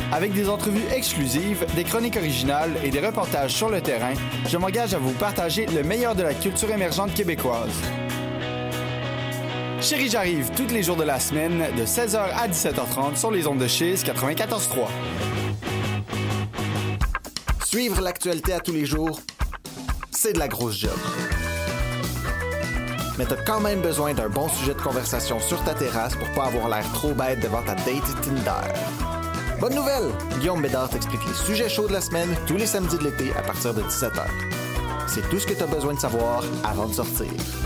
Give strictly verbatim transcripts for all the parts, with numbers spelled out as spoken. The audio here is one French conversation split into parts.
Avec des entrevues exclusives, des chroniques originales et des reportages sur le terrain, je m'engage à vous partager le meilleur de la culture émergente québécoise. Chérie, j'arrive tous les jours de la semaine de seize heures à dix-sept heures trente sur les ondes de Chiz quatre-vingt-quatorze trois. Suivre l'actualité à tous les jours, c'est de la grosse job. Mais t'as quand même besoin d'un bon sujet de conversation sur ta terrasse pour pas avoir l'air trop bête devant ta date Tinder. Bonne nouvelle! Guillaume Bédard t'explique les sujets chauds de la semaine tous les samedis de l'été à partir de dix-sept heures. C'est tout ce que t'as besoin de savoir avant de sortir.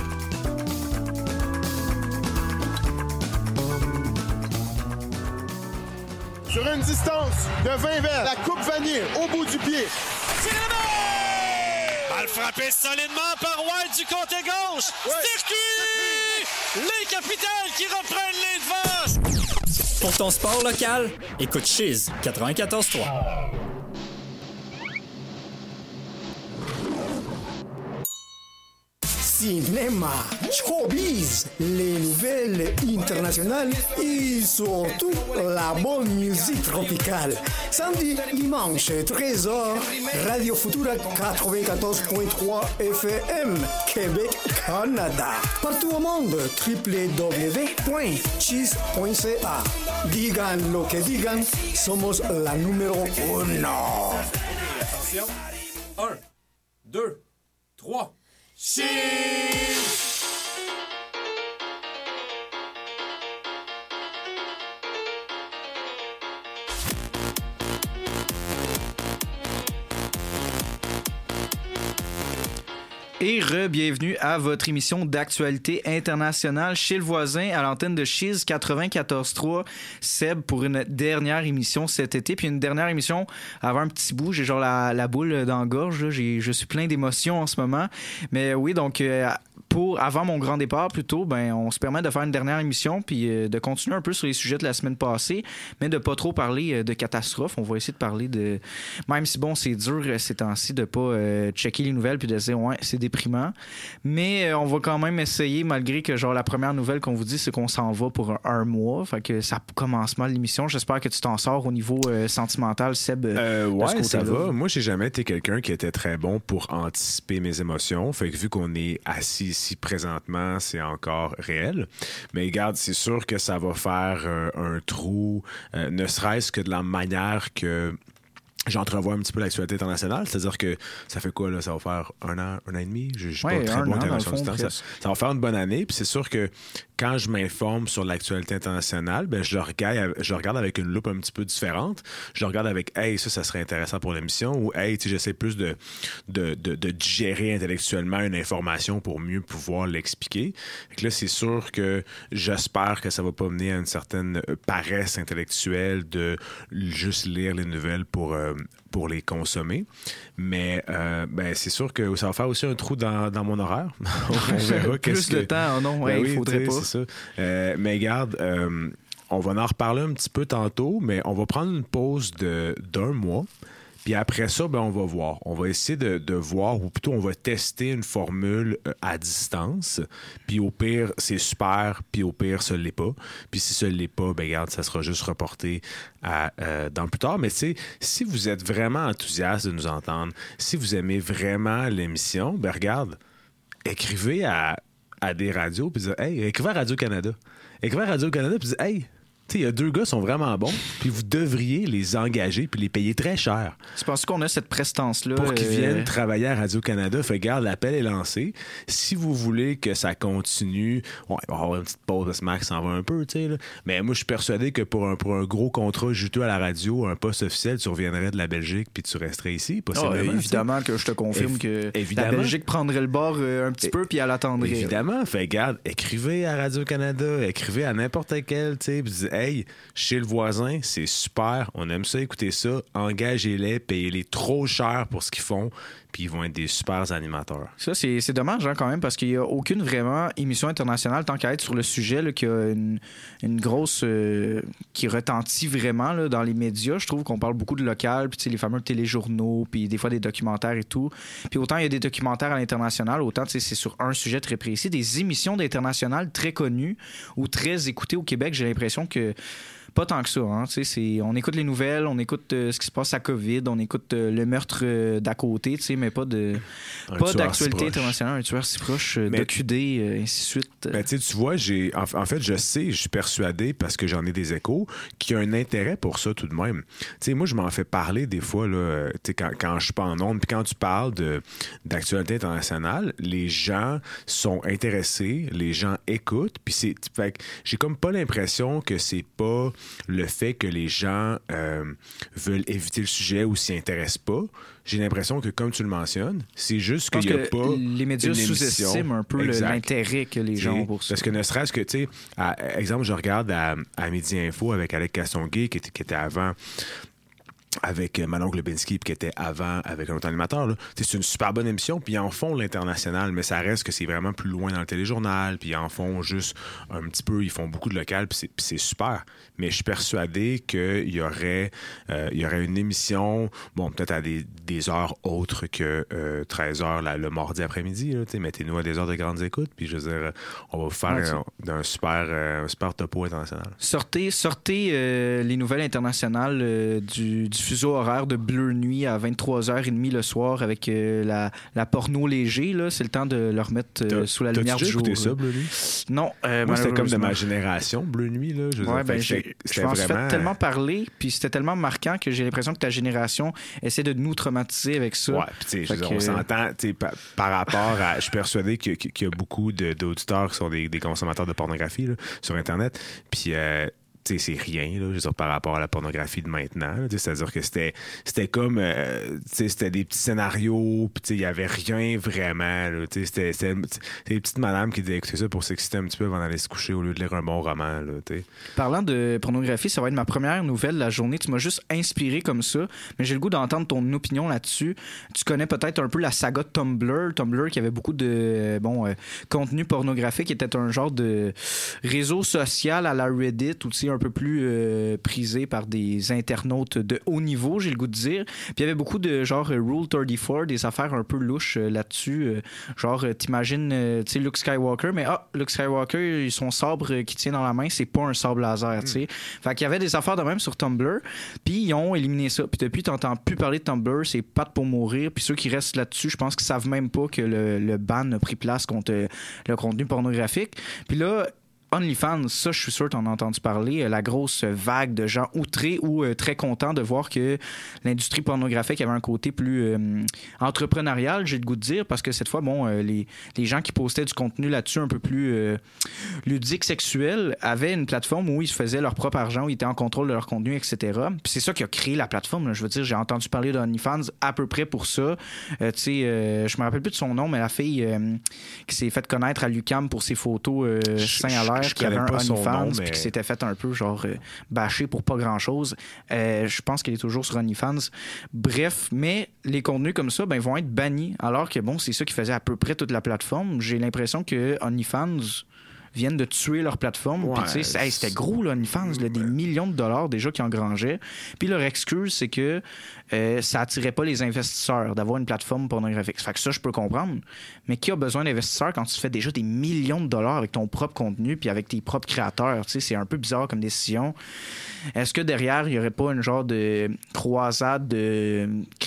Sur une distance de vingt verres, la coupe vanille au bout du pied. C'est la main! Balle frappée solidement par White du côté gauche. Ouais. Circuit! Les Capitals qui reprennent les devants. Pour ton sport local, écoute Chiz quatre-vingt-quatorze trois. Cinéma, showbiz, les nouvelles internationales et surtout la bonne musique tropicale. Samedi, dimanche, treize heures, Radio Futura quatre-vingt-quatorze point trois F M, Québec, Canada. Partout au monde, w w w point chiz point c a. Digan lo que digan, somos la numéro uno. Attention. Un, deux, trois. Chiz! Et re-bienvenue à votre émission d'actualité internationale chez le voisin à l'antenne de Chiz quatre-vingt-quatorze trois. Seb pour une dernière émission cet été, puis une dernière émission avant un petit bout. J'ai genre la, la boule dans la gorge, là. J'ai, je suis plein d'émotions en ce moment. Mais oui, donc euh, pour avant mon grand départ plutôt, ben on se permet de faire une dernière émission puis euh, de continuer un peu sur les sujets de la semaine passée, mais de pas trop parler euh, de catastrophes. On va essayer de parler de, même si bon c'est dur euh, ces temps-ci de pas euh, checker les nouvelles puis de dire ouais c'est déprimant, mais euh, on va quand même essayer malgré que genre la première nouvelle qu'on vous dit c'est qu'on s'en va pour un, un mois, fait que ça commence mal l'émission. J'espère que tu t'en sors au niveau euh, sentimental, Seb. Euh, ouais, ça va. Moi, j'ai jamais été quelqu'un qui était très bon pour anticiper mes émotions. Fait que vu qu'on est assis ici présentement, c'est encore réel. Mais regarde, c'est sûr que ça va faire euh, un trou, euh, ne serait-ce que de la manière que j'entrevois un petit peu l'actualité internationale, c'est-à-dire que ça fait quoi, là? Ça va faire un an, un an et demi? Je ne suis ouais, pas très bon en intervention du temps. Ça, ça va faire une bonne année, puis c'est sûr que quand je m'informe sur l'actualité internationale, ben je, regarde, je regarde avec une loupe un petit peu différente. Je regarde avec « Hey, ça, ça serait intéressant pour l'émission » ou « Hey, tu sais, j'essaie plus de, de, de, de digérer intellectuellement une information pour mieux pouvoir l'expliquer. » Fait que là, c'est sûr que j'espère que ça va pas mener à une certaine paresse intellectuelle de juste lire les nouvelles pour... Euh, pour les consommer. Mais euh, ben, c'est sûr que ça va faire aussi un trou dans, dans mon horaire. On verra plus de que... temps, non? Ouais, ben oui, il faudrait pas. C'est ça. Euh, mais regarde, euh, on va en reparler un petit peu tantôt, mais on va prendre une pause de, d'un mois. Puis après ça, ben, on va voir. On va essayer de, de voir, ou plutôt on va tester une formule euh, à distance. Puis au pire, c'est super. Puis au pire, ça ne l'est pas. Puis si ça ne l'est pas, ben regarde, ça sera juste reporté à, euh, dans plus tard. Mais tu sais, si vous êtes vraiment enthousiaste de nous entendre, si vous aimez vraiment l'émission, ben regarde, écrivez à, à des radios, puis dites, hey, écrivez à Radio-Canada. Écrivez à Radio-Canada, puis dites, hey, il y a deux gars qui sont vraiment bons, puis vous devriez les engager puis les payer très cher. Tu penses qu'on a cette prestance-là? Pour qu'ils euh... viennent travailler à Radio-Canada. Fait garde, l'appel est lancé. Si vous voulez que ça continue, on va avoir une petite pause parce que Max s'en va un peu, tu sais. Là. Mais moi, je suis persuadé que pour un, pour un gros contrat juteux à la radio, un poste officiel, tu reviendrais de la Belgique puis tu resterais ici. Oh, évidemment t'sais. Que je te confirme Évi- que évidemment. La Belgique prendrait le bord euh, un petit é- peu puis elle attendrait. Évidemment. Fait garde, écrivez à Radio-Canada, écrivez à n'importe quel, tu sais, puis dites, hey, chez le voisin, c'est super, on aime ça, écoutez ça, engagez-les, payez-les trop cher pour ce qu'ils font, puis ils vont être des super animateurs. Ça, c'est, c'est dommage hein, quand même, parce qu'il n'y a aucune vraiment émission internationale, tant qu'à être sur le sujet, là, qui a une, une grosse... Euh, qui retentit vraiment là, dans les médias. Je trouve qu'on parle beaucoup de local, puis les fameux téléjournaux, puis des fois des documentaires et tout. Puis autant il y a des documentaires à l'international, autant c'est sur un sujet très précis. Des émissions d'international très connues ou très écoutées au Québec, j'ai l'impression que pas tant que ça. Hein, c'est, on écoute les nouvelles, on écoute euh, ce qui se passe à COVID, on écoute euh, le meurtre euh, d'à côté, mais pas, de, pas d'actualité internationale, un tueur si proche, euh, de Q D, euh, ainsi de suite. Ben, tu vois, j'ai, en, en fait, je sais, je suis persuadé, parce que j'en ai des échos, qu'il y a un intérêt pour ça tout de même. T'sais, moi, je m'en fais parler des fois, là, quand, quand je suis pas en ondes, puis quand tu parles de, d'actualité internationale, les gens sont intéressés, les gens écoutent, puis c'est, fait que j'ai comme pas l'impression que c'est pas le fait que les gens euh, veulent éviter le sujet ou s'y intéressent pas. J'ai l'impression que, comme tu le mentionnes, c'est juste qu'il n'y a pas. Les médias sous-estiment un peu le, l'intérêt que les gens ont pour ça. Parce que ne serait-ce que, tu sais, exemple, je regarde à, à Midi Info avec Alec Castonguay, qui était, qui était avant avec Manon Globinski, puis qui était avant avec un autre animateur. Là. C'est une super bonne émission, puis ils en font l'international, mais ça reste que c'est vraiment plus loin dans le téléjournal, puis ils en font juste un petit peu, ils font beaucoup de local, puis c'est, puis c'est super. Mais je suis persuadé qu'il y aurait, euh, il y aurait une émission, bon, peut-être à des, des heures autres que euh, treize heures là, le mardi après-midi. Là, mettez-nous à des heures de grandes écoutes, puis je veux dire, on va vous faire ouais, un, un, super, euh, un super topo international. Sortez, sortez euh, les nouvelles internationales euh, du, du fuseau horaire de Bleu Nuit à vingt-trois heures trente le soir avec euh, la, la porno léger. Là. C'est le temps de le remettre euh, sous la lumière du jour. T'as-tu déjà écouté ça, Bleu Nuit? Non. Euh, Moi, c'était comme de ma génération, Bleu Nuit. Là. Je, ouais, ben, c'était, je m'en suis fait tellement parler, puis c'était tellement marquant que j'ai l'impression que ta génération essaie de nous traumatiser avec ça. Ouais, puis tu sais, on s'entend par, par rapport à... Je suis persuadé qu'il y a beaucoup de, d'auditeurs qui sont des, des consommateurs de pornographie là, sur Internet, puis... Euh, t'sais, c'est rien, là, je veux dire, par rapport à la pornographie de maintenant. Là, c'est-à-dire que c'était, c'était comme... Euh, c'était des petits scénarios, puis il n'y avait rien vraiment. Là, c'était, c'était, c'était des petites madames qui disaient écouter ça pour s'exciter un petit peu avant d'aller se coucher au lieu de lire un bon roman. Là, t'sais. Parlant de pornographie, ça va être ma première nouvelle de la journée. Tu m'as juste inspiré comme ça, mais j'ai le goût d'entendre ton opinion là-dessus. Tu connais peut-être un peu la saga Tumblr. Tumblr qui avait beaucoup de bon euh, contenu pornographique, qui était un genre de réseau social à la Reddit, où tu sais, un peu plus euh, prisé par des internautes de haut niveau, j'ai le goût de dire. Puis il y avait beaucoup de genre euh, Rule trente-quatre, des affaires un peu louches euh, là-dessus. Euh, genre, euh, t'imagines, euh, tu sais, Luke Skywalker, mais ah, Luke Skywalker, son sabre euh, qu'il tient dans la main, c'est pas un sabre laser, tu sais. Mm. Fait qu'il y avait des affaires de même sur Tumblr, puis ils ont éliminé ça. Puis depuis, t'entends plus parler de Tumblr, c'est patte pour mourir. Puis ceux qui restent là-dessus, je pense qu'ils savent même pas que le, le ban a pris place contre euh, le contenu pornographique. Puis là, OnlyFans, ça, je suis sûr que tu en as entendu parler, la grosse vague de gens outrés ou euh, très contents de voir que l'industrie pornographique avait un côté plus euh, entrepreneurial, j'ai le goût de dire, parce que cette fois, bon, euh, les, les gens qui postaient du contenu là-dessus un peu plus euh, ludique, sexuel, avaient une plateforme où ils se faisaient leur propre argent, où ils étaient en contrôle de leur contenu, et cetera. Puis c'est ça qui a créé la plateforme, là. Je veux dire, j'ai entendu parler d'OnlyFans à peu près pour ça. Euh, tu sais, euh, je me rappelle plus de son nom, mais la fille euh, qui s'est faite connaître à l'U Q A M pour ses photos euh, seins à l'air, qui avait un OnlyFans, puis mais... qui s'était fait un peu genre euh, bâché pour pas grand-chose. Euh, je pense qu'elle est toujours sur OnlyFans. Bref, mais les contenus comme ça ben, vont être bannis, alors que bon, c'est ça qui faisait à peu près toute la plateforme. J'ai l'impression que OnlyFans viennent de tuer leur plateforme. Ouais, puis, hey, c'était gros, là, OnlyFans, là, des millions de dollars déjà qu'ils engrangeaient. Puis leur excuse, c'est que euh, ça attirait pas les investisseurs d'avoir une plateforme pornographique. Fait que ça, je peux comprendre. Mais qui a besoin d'investisseurs quand tu fais déjà des millions de dollars avec ton propre contenu puis avec tes propres créateurs? T'sais, c'est un peu bizarre comme décision. Est-ce que derrière, il y aurait pas une genre de croisade de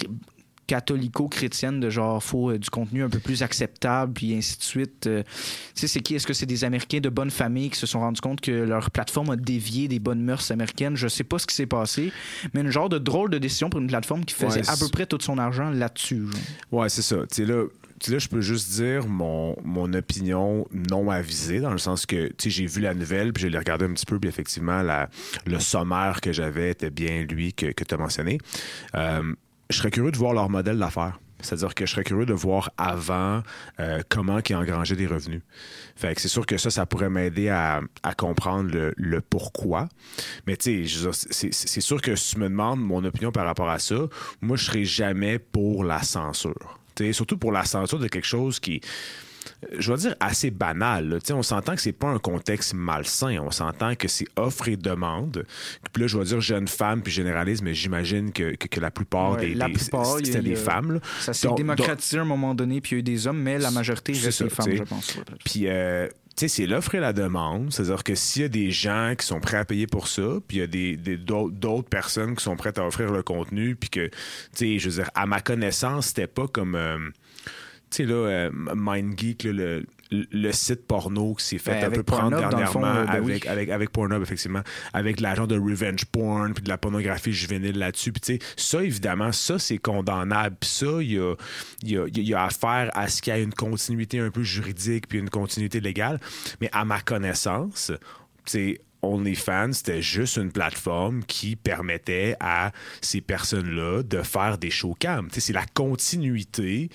catholico-chrétienne de genre faut euh, du contenu un peu plus acceptable puis ainsi de suite. Euh, tu sais, c'est qui? Est-ce que c'est des Américains de bonne famille qui se sont rendus compte que leur plateforme a dévié des bonnes mœurs américaines? Je sais pas ce qui s'est passé, mais une genre de drôle de décision pour une plateforme qui faisait ouais, à peu près tout son argent là-dessus. Genre. Ouais, c'est ça. Tu sais, là, là, je peux juste dire mon, mon opinion non avisée, dans le sens que j'ai vu la nouvelle, puis je l'ai regardé un petit peu, puis effectivement, la, le sommaire que j'avais était bien lui que, que tu as mentionné. Euh, je serais curieux de voir leur modèle d'affaires. C'est-à-dire que je serais curieux de voir avant euh, comment ils engrangeaient des revenus. Fait que c'est sûr que ça, ça pourrait m'aider à, à comprendre le, le pourquoi. Mais tu sais, c'est, c'est sûr que si tu me demandes mon opinion par rapport à ça, moi, je serais jamais pour la censure. T'sais, surtout pour la censure de quelque chose qui, je vais dire, assez banal. On s'entend que c'est pas un contexte malsain. On s'entend que c'est offre et demande. Puis là, je vais dire jeune femme, puis généralise, mais j'imagine que, que, que la plupart ouais, des, la des plupart, c'était des a, femmes. Là. Ça s'est donc, démocratisé donc, à un moment donné, puis il y a eu des hommes, mais la majorité reste des femmes, je pense. Puis... Euh, sais, c'est l'offre et la demande. C'est-à-dire que s'il y a des gens qui sont prêts à payer pour ça, puis il y a des, des, d'autres, d'autres personnes qui sont prêtes à offrir le contenu, puis que, tu sais, je veux dire, à ma connaissance, c'était pas comme... Euh, tu sais, là, euh, MindGeek, là, le, le site porno qui s'est fait ben, un peu prendre Pornhub, dernièrement fond, euh, ben avec, oui. avec, avec Pornhub, effectivement, avec l'agent de revenge porn, puis de la pornographie juvénile là-dessus. Puis, tu sais, ça, évidemment, ça, c'est condamnable. Puis ça, il y a, y, a, y a affaire à ce qu'il y ait une continuité un peu juridique, puis une continuité légale. Mais à ma connaissance, tu sais, OnlyFans, c'était juste une plateforme qui permettait à ces personnes-là de faire des show cam. Tu sais, c'est la continuité.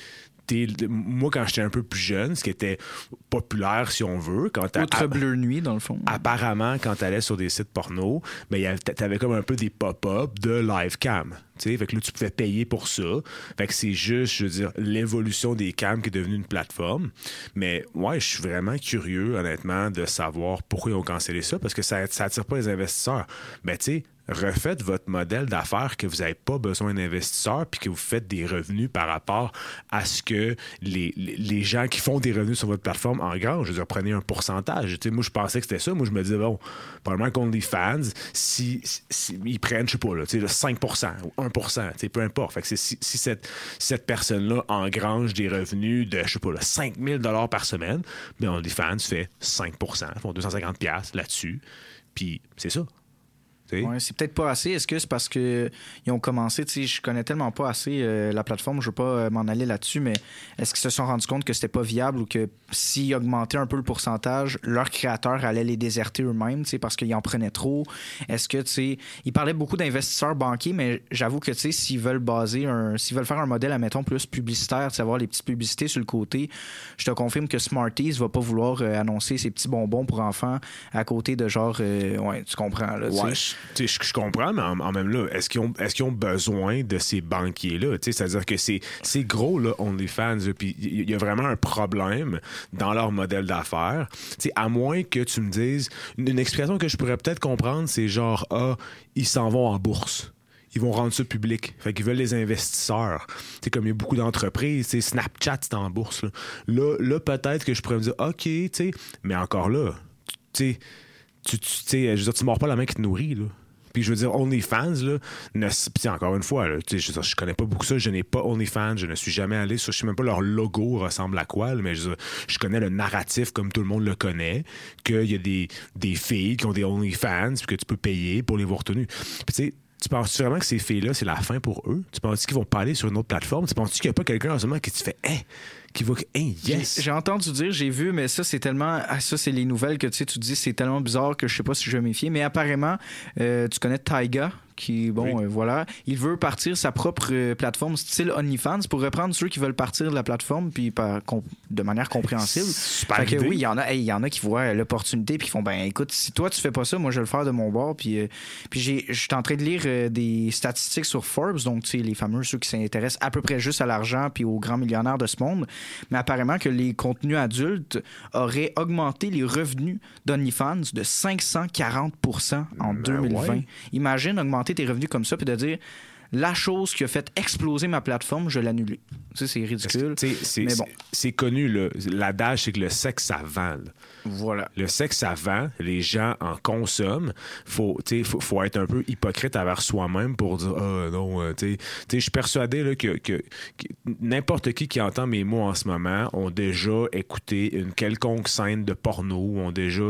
Moi, quand j'étais un peu plus jeune, ce qui était populaire, si on veut, quand t'as... Outre Bleu Nuit, dans le fond. Apparemment, quand t'allais sur des sites porno, ben, t'avais comme un peu des pop-up de live cam. T'sais, fait que là, tu pouvais payer pour ça. Fait que c'est juste, je veux dire, l'évolution des cams qui est devenue une plateforme. Mais ouais, je suis vraiment curieux, honnêtement, de savoir pourquoi ils ont cancellé ça, parce que ça n'attire pas les investisseurs. Mais tu sais, refaites votre modèle d'affaires que vous n'avez pas besoin d'investisseurs puis que vous faites des revenus par rapport à ce que les, les, les gens qui font des revenus sur votre plateforme engrangent. Je veux dire, prenez un pourcentage. T'sais, moi, je pensais que c'était ça. Moi, je me disais, bon, probablement qu'OnlyFans, si, si, si ils prennent, je sais pas, là, cinq pour cent ou un pour cent, peu importe. Fait que c'est, si, si cette, cette personne-là engrange des revenus de, je sais pas, là, cinq mille dollars par semaine, bien, OnlyFans fait cinq pour cent, font deux cent cinquante dollars là-dessus. Puis c'est ça. Ouais, c'est peut-être pas assez. Est-ce que c'est parce qu'ils ont commencé, tu sais, je connais tellement pas assez euh, la plateforme, je veux pas euh, m'en aller là-dessus, mais est-ce qu'ils se sont rendus compte que c'était pas viable ou que s'ils augmentaient un peu le pourcentage, leurs créateurs allaient les déserter eux-mêmes, tu sais, parce qu'ils en prenaient trop? Est-ce que, tu sais, ils parlaient beaucoup d'investisseurs banquiers, mais j'avoue que, tu sais, s'ils veulent baser un, s'ils veulent faire un modèle, admettons, plus publicitaire, tu sais, avoir les petites publicités sur le côté, je te confirme que Smarties va pas vouloir euh, annoncer ses petits bonbons pour enfants à côté de genre, euh, ouais, tu comprends, là, tu sais. Ouais. Je, je comprends, mais en, en même là, est-ce qu'ils ont, est-ce qu'ils ont besoin de ces banquiers-là? C'est-à-dire que c'est, c'est gros, là, OnlyFans, puis il y a vraiment un problème dans leur modèle d'affaires. T'sais, à moins que tu me dises, une, une expression que je pourrais peut-être comprendre, c'est genre, ah, ils s'en vont en bourse. Ils vont rendre ça public. Fait qu'ils veulent les investisseurs. C'est comme il y a beaucoup d'entreprises, t'sais, Snapchat, c'est en bourse. Là, là, là peut-être que je pourrais me dire, OK, t'sais, mais encore là, tu sais, tu, tu, je veux dire, tu mords pas la main qui te nourrit, là. Puis je veux dire, OnlyFans, là, ne, puis encore une fois, là, je, je connais pas beaucoup ça, je n'ai pas OnlyFans, je ne suis jamais allé sur, je sais même pas leur logo ressemble à quoi, là, mais je, je connais le narratif comme tout le monde le connaît, qu'il y a des, des filles qui ont des OnlyFans, puis que tu peux payer pour les voir tenues. Puis tu sais, tu penses-tu vraiment que ces filles-là, c'est la fin pour eux? Tu penses-tu qu'ils vont pas aller sur une autre plateforme? Tu penses-tu qu'il n'y a pas quelqu'un en ce moment qui te fait « Hey! » qui va hey, yes. J'ai, j'ai entendu dire, j'ai vu, mais ça, c'est tellement... Ah, ça, c'est les nouvelles que tu sais, tu dis, c'est tellement bizarre que je sais pas si je vais m'y fier. Mais apparemment, euh, tu connais Tyga, qui, bon, oui. euh, voilà, il veut partir sa propre euh, plateforme style OnlyFans pour reprendre ceux qui veulent partir de la plateforme puis par, com- de manière compréhensible. Super fait que idée. oui, il y en a, il hey, y en a qui voient l'opportunité puis qui font, ben écoute, si toi tu fais pas ça, moi je vais le faire de mon bord. Puis, euh, puis j'ai, je suis en train de lire euh, des statistiques sur Forbes, donc tu sais, les fameux, ceux qui s'intéressent à peu près juste à l'argent puis aux grands millionnaires de ce monde. Mais apparemment que les contenus adultes auraient augmenté les revenus d'OnlyFans de cinq cent quarante pour cent en ben deux mille vingt. Ouais. Imagine augmenter tes revenus comme ça puis de dire la chose qui a fait exploser ma plateforme, je l'ai annulée. Tu sais, c'est ridicule. C'est, c'est, mais bon. C'est, c'est connu, là. L'adage, c'est que le sexe, ça vend. Là. Voilà. Le sexe, ça vend. Les gens en consomment. Faut, faut, faut être un peu hypocrite envers soi-même pour dire ah oh, non, euh, tu sais, je suis persuadé là, que, que, que n'importe qui qui entend mes mots en ce moment ont déjà écouté une quelconque scène de porno, ont déjà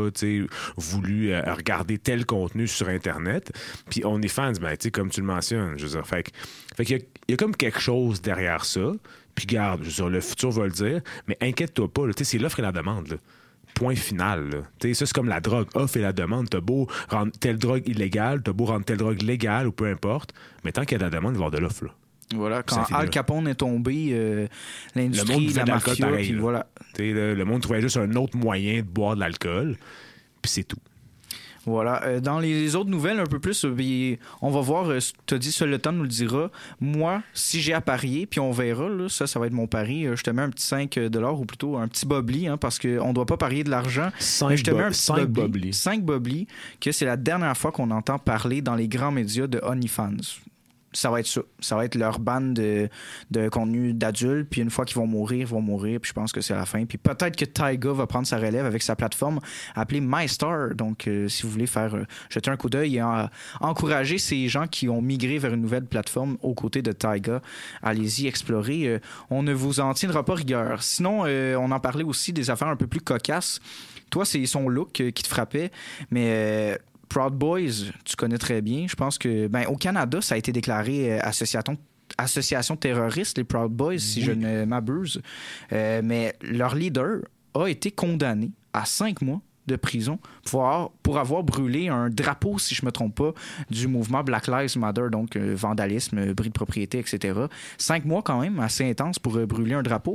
voulu euh, regarder tel contenu sur Internet. Puis on est fans, ben, comme tu le mentionnes, je veux dire, fait, fait qu'il y a, il y a comme quelque chose derrière ça. Puis garde, je veux dire, le futur va le dire, mais inquiète-toi pas, là, c'est l'offre et la demande. Là. Point final. Là. Ça, c'est comme la drogue. Offre et la demande. T'as beau rendre telle drogue illégale, t'as beau rendre telle drogue légale ou peu importe, mais tant qu'il y a de la demande, il va y avoir de l'offre. Là. Voilà, quand Al Capone est tombé, euh, l'industrie, le la mafia, pareil, puis voilà. Le, le monde trouvait juste un autre moyen de boire de l'alcool, puis c'est tout. Voilà. Euh, dans les autres nouvelles, un peu plus, euh, on va voir, euh, tu as dit, seul le temps nous le dira. Moi, si j'ai à parier, puis on verra, là, ça, ça va être mon pari, euh, je te mets un petit cinq dollars ou plutôt un petit bobli, hein, parce qu'on ne doit pas parier de l'argent. cinq je te mets un petit bobli. bobli. cinq bobli, que c'est la dernière fois qu'on entend parler dans les grands médias de OnlyFans. ça va être ça. Ça va être leur bande de, de contenu d'adultes. Puis une fois qu'ils vont mourir, ils vont mourir. Puis je pense que c'est la fin. Puis peut-être que Tyga va prendre sa relève avec sa plateforme appelée MyStar. Donc, euh, si vous voulez faire euh, jeter un coup d'œil et en, encourager ces gens qui ont migré vers une nouvelle plateforme aux côtés de Tyga, allez-y, explorer. Euh, on ne vous en tiendra pas rigueur. Sinon, euh, on en parlait aussi des affaires un peu plus cocasses. Toi, c'est son look euh, qui te frappait. Mais... Euh, Proud Boys, tu connais très bien. Je pense que ben, au Canada, ça a été déclaré euh, association, association terroriste, les Proud Boys, oui. si je ne m'abuse. Euh, mais leur leader a été condamné à cinq mois de prison pour avoir, pour avoir brûlé un drapeau, si je ne me trompe pas, du mouvement Black Lives Matter, donc euh, vandalisme, euh, bris de propriété, et cetera. Cinq mois quand même, assez intense pour euh, brûler un drapeau.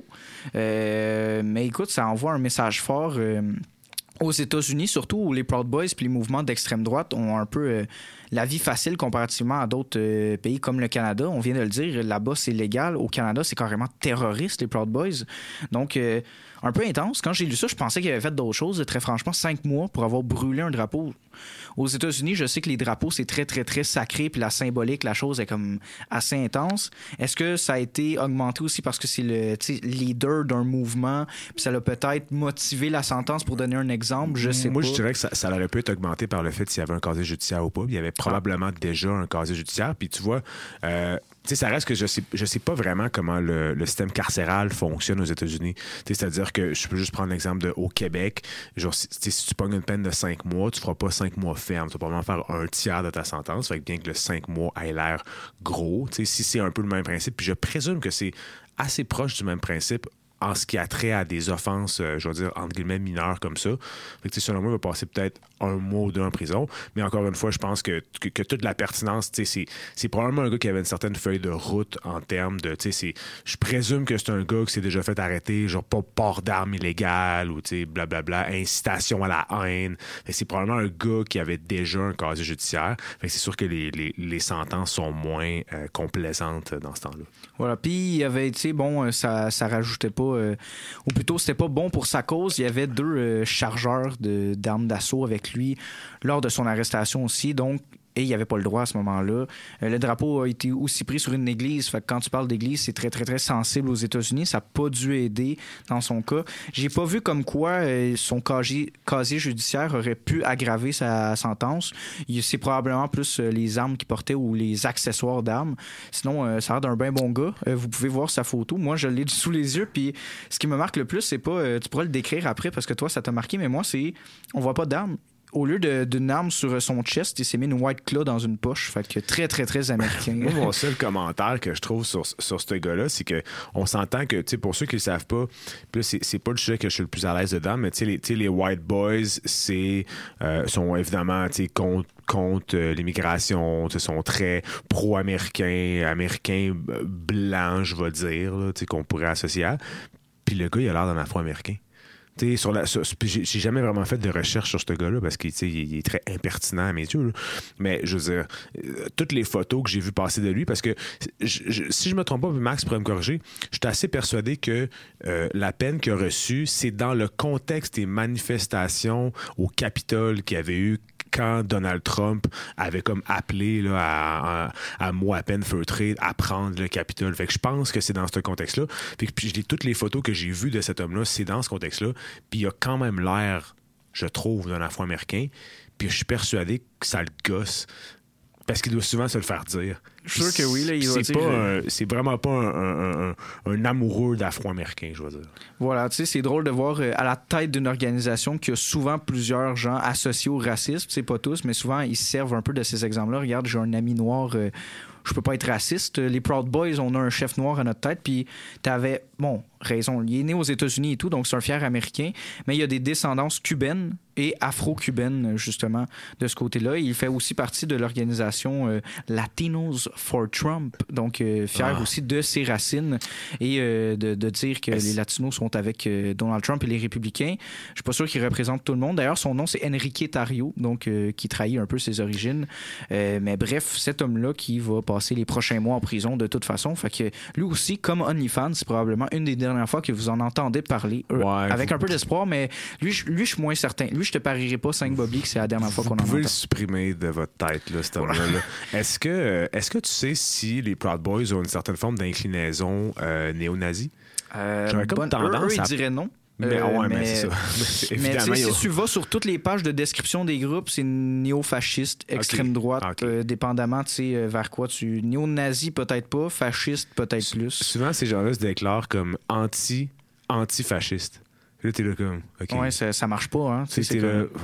Euh, mais écoute, ça envoie un message fort... Euh, aux États-Unis, surtout où les Proud Boys puis les mouvements d'extrême droite ont un peu euh, la vie facile comparativement à d'autres euh, pays comme le Canada. On vient de le dire, là-bas, c'est légal. Au Canada, c'est carrément terroriste, les Proud Boys. Donc, euh, un peu intense. Quand j'ai lu ça, je pensais qu'il avait fait d'autres choses. Très franchement, cinq mois pour avoir brûlé un drapeau. Aux États-Unis, je sais que les drapeaux, c'est très, très, très sacré. Puis la symbolique, la chose est comme assez intense. Est-ce que ça a été augmenté aussi parce que c'est le leader d'un mouvement? Puis ça l'a peut-être motivé la sentence pour donner un exemple? Je sais Moi, pas. je dirais que ça, ça aurait pu être augmenté par le fait s'il y avait un casier judiciaire ou pas. Il y avait probablement ah. déjà un casier judiciaire. Puis tu vois... Euh, Tu sais, ça reste que je sais, je sais pas vraiment comment le, le système carcéral fonctionne aux États-Unis. Tu sais, c'est-à-dire que je peux juste prendre l'exemple de au Québec. Genre, si, si tu pognes une peine de cinq mois, tu feras pas cinq mois ferme. Tu vas probablement faire un tiers de ta sentence. Fait que bien que le cinq mois ait l'air gros, tu sais, si c'est un peu le même principe, puis je présume que c'est assez proche du même principe en ce qui a trait à des offenses, euh, je veux dire, entre guillemets, mineures comme ça. Fait que, selon moi, il va passer peut-être un mois ou deux en prison. Mais encore une fois, je pense que, que, que toute la pertinence, c'est, c'est probablement un gars qui avait une certaine feuille de route en termes de... C'est, je présume que c'est un gars qui s'est déjà fait arrêter, genre pas port d'armes illégales ou blablabla, incitation à la haine. Fait que c'est probablement un gars qui avait déjà un casier judiciaire. Fait que c'est sûr que les, les, les sentences sont moins euh, complaisantes dans ce temps-là. Voilà. Puis il y avait, tu sais, bon, ça, ça rajoutait pas... Euh, ou plutôt, c'était pas bon pour sa cause. Il y avait deux euh, chargeurs de, d'armes d'assaut avec lui lors de son arrestation aussi. Donc, et il n'y avait pas le droit à ce moment-là. Euh, le drapeau a été aussi pris sur une église. Fait que quand tu parles d'église, c'est très, très, très sensible aux États-Unis. Ça n'a pas dû aider dans son cas. J'ai pas vu comme quoi euh, son casier, casier judiciaire aurait pu aggraver sa sentence. Il, c'est probablement plus euh, les armes qu'il portait ou les accessoires d'armes. Sinon, euh, ça a l'air d'un bien bon gars. Euh, vous pouvez voir sa photo. Moi, je l'ai sous les yeux. Puis ce qui me marque le plus, c'est pas... Euh, tu pourras le décrire après parce que toi, ça t'a marqué. Mais moi, c'est... On voit pas d'armes. Au lieu de, d'une arme sur son chest, il s'est mis une White Claw dans une poche. Fait que très, très, très américain. Moi, mon seul commentaire que je trouve sur, sur ce gars-là, c'est qu'on s'entend que, tu sais, pour ceux qui ne le savent pas, puis là, c'est, c'est pas le sujet que je suis le plus à l'aise dedans, mais tu sais, les, les White Boys, c'est, euh, sont évidemment, tu sais, contre contre euh, l'immigration, sont très pro-américains, américains blancs, je vais dire, là, qu'on pourrait associer à. Puis le gars, il a l'air d'un afro-américain. Sur la, sur, j'ai, j'ai jamais vraiment fait de recherche sur ce gars-là parce qu'il il est très impertinent à mes yeux. Là. Mais je veux dire, euh, toutes les photos que j'ai vues passer de lui, parce que je, je, si je me trompe pas, Max pourrait me corriger, je suis assez persuadé que euh, la peine qu'il a reçue, c'est dans le contexte des manifestations au Capitole qu'il y avait eu quand Donald Trump avait comme appelé là, à, à, à moi à peine feutré à prendre le Capitole. Fait que je pense que c'est dans ce contexte-là. Fait que puis, toutes les photos que j'ai vues de cet homme-là, c'est dans ce contexte-là. Puis il a quand même l'air, je trouve, d'un afro-américain. Puis je suis persuadé que ça le gosse. Parce qu'il doit souvent se le faire dire. Je suis sûr que oui. Là, il c'est, va pas dire... un, c'est vraiment pas un, un, un, un amoureux d'afro-américain, je veux dire. Voilà, tu sais, c'est drôle de voir euh, à la tête d'une organisation qui a souvent plusieurs gens associés au racisme. C'est pas tous, mais souvent, ils se servent un peu de ces exemples-là. Regarde, j'ai un ami noir... Euh, je peux pas être raciste. Les Proud Boys, on a un chef noir à notre tête, puis t'avais... Bon, raison, il est né aux États-Unis et tout, donc c'est un fier américain, mais il y a des descendances cubaines et afro-cubaines, justement, de ce côté-là. Il fait aussi partie de l'organisation euh, Latinos for Trump, donc euh, fier ah. aussi de ses racines et euh, de, de dire que Est-ce... les Latinos sont avec euh, Donald Trump et les républicains. Je suis pas sûr qu'il représente tout le monde. D'ailleurs, son nom, c'est Enrique Tarrio, donc euh, qui trahit un peu ses origines. Euh, mais bref, cet homme-là qui va passer les prochains mois en prison de toute façon. Fait que lui aussi, comme OnlyFans, c'est probablement une des dernière fois que vous en entendez parler. Euh, Ouais, avec vous... un peu d'espoir, mais lui, je, lui, je suis moins certain. Lui, je te parierai pas cinq Bobby que c'est la dernière fois vous qu'on en entend. Vous pouvez le supprimer de votre tête, là, cet homme-là. Est-ce que, est-ce que tu sais si les Proud Boys ont une certaine forme d'inclinaison euh, néo-nazie? Euh, J'aurais comme bonne... tendance eux, eux, à... ils diraient non. Mais, euh, ouais, mais, mais c'est ça. Mais Évidemment, tu sais, a... si tu vas sur toutes les pages de description des groupes, c'est néo-fasciste, extrême okay. droite, okay. Euh, dépendamment, tu sais, vers quoi tu... Néo-nazi, peut-être pas, fasciste, peut-être plus. Souvent, ces gens-là se déclarent comme anti, anti-fascistes. Là, t'es là comme... Okay. Ouais, ça, ça marche pas, hein. Tu sais, t'es là... Comme...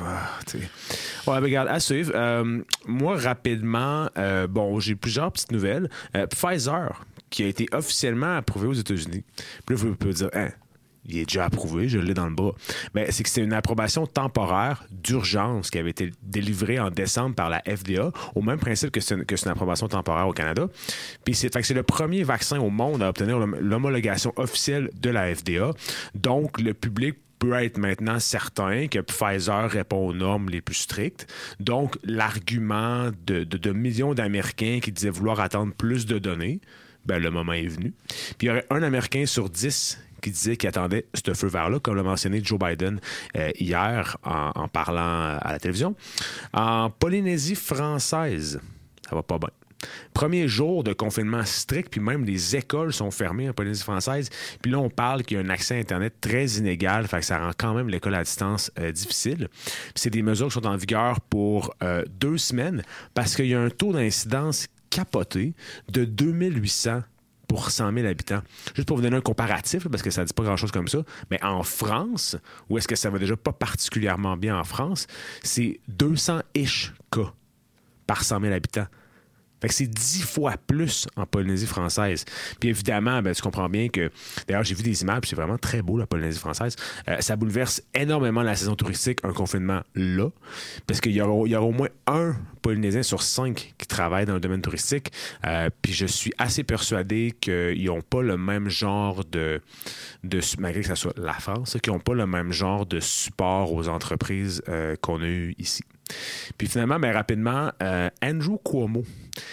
Ah, ouais, ben regarde, à suivre. Euh, moi, rapidement, euh, bon, j'ai plusieurs petites nouvelles. Euh, Pfizer, qui a été officiellement approuvé aux États-Unis. Puis là, vous pouvez dire, hein, il est déjà approuvé, je l'ai dans le bras. Mais c'est que c'est une approbation temporaire d'urgence qui avait été délivrée en décembre par la F D A, au même principe que c'est une, que c'est une approbation temporaire au Canada. Puis c'est, fait que c'est le premier vaccin au monde à obtenir l'homologation officielle de la F D A. Donc, le public peut être maintenant certain que Pfizer répond aux normes les plus strictes. Donc, l'argument de, de, de millions d'Américains qui disaient vouloir attendre plus de données, ben le moment est venu. Puis il y aurait un Américain sur dix qui disait qu'il attendait ce feu vert-là, comme l'a mentionné Joe Biden euh, hier en, en parlant à la télévision. En Polynésie française, ça va pas bien. Premier jour de confinement strict, puis même les écoles sont fermées en Polynésie française. Puis là, on parle qu'il y a un accès à Internet très inégal, fait que ça rend quand même l'école à distance euh, difficile. Puis c'est des mesures qui sont en vigueur pour euh, deux semaines parce qu'il y a un taux d'incidence capoté de deux mille huit cents pour cent mille habitants. Juste pour vous donner un comparatif, parce que ça ne dit pas grand-chose comme ça, mais en France, où est-ce que ça va déjà pas particulièrement bien en France, c'est deux cents-ish cas par cent mille habitants. Fait que c'est dix fois plus en Polynésie française. Puis évidemment, ben, tu comprends bien que... D'ailleurs, j'ai vu des images, c'est vraiment très beau, la Polynésie française. Euh, ça bouleverse énormément la saison touristique, un confinement là. Parce qu'il y aura, il y aura au moins un Polynésien sur cinq qui travaille dans le domaine touristique. Euh, puis je suis assez persuadé qu'ils n'ont pas le même genre de... de malgré que ce soit la France, qu'ils n'ont pas le même genre de support aux entreprises euh, qu'on a eu ici. Puis finalement, bien rapidement, euh, Andrew Cuomo,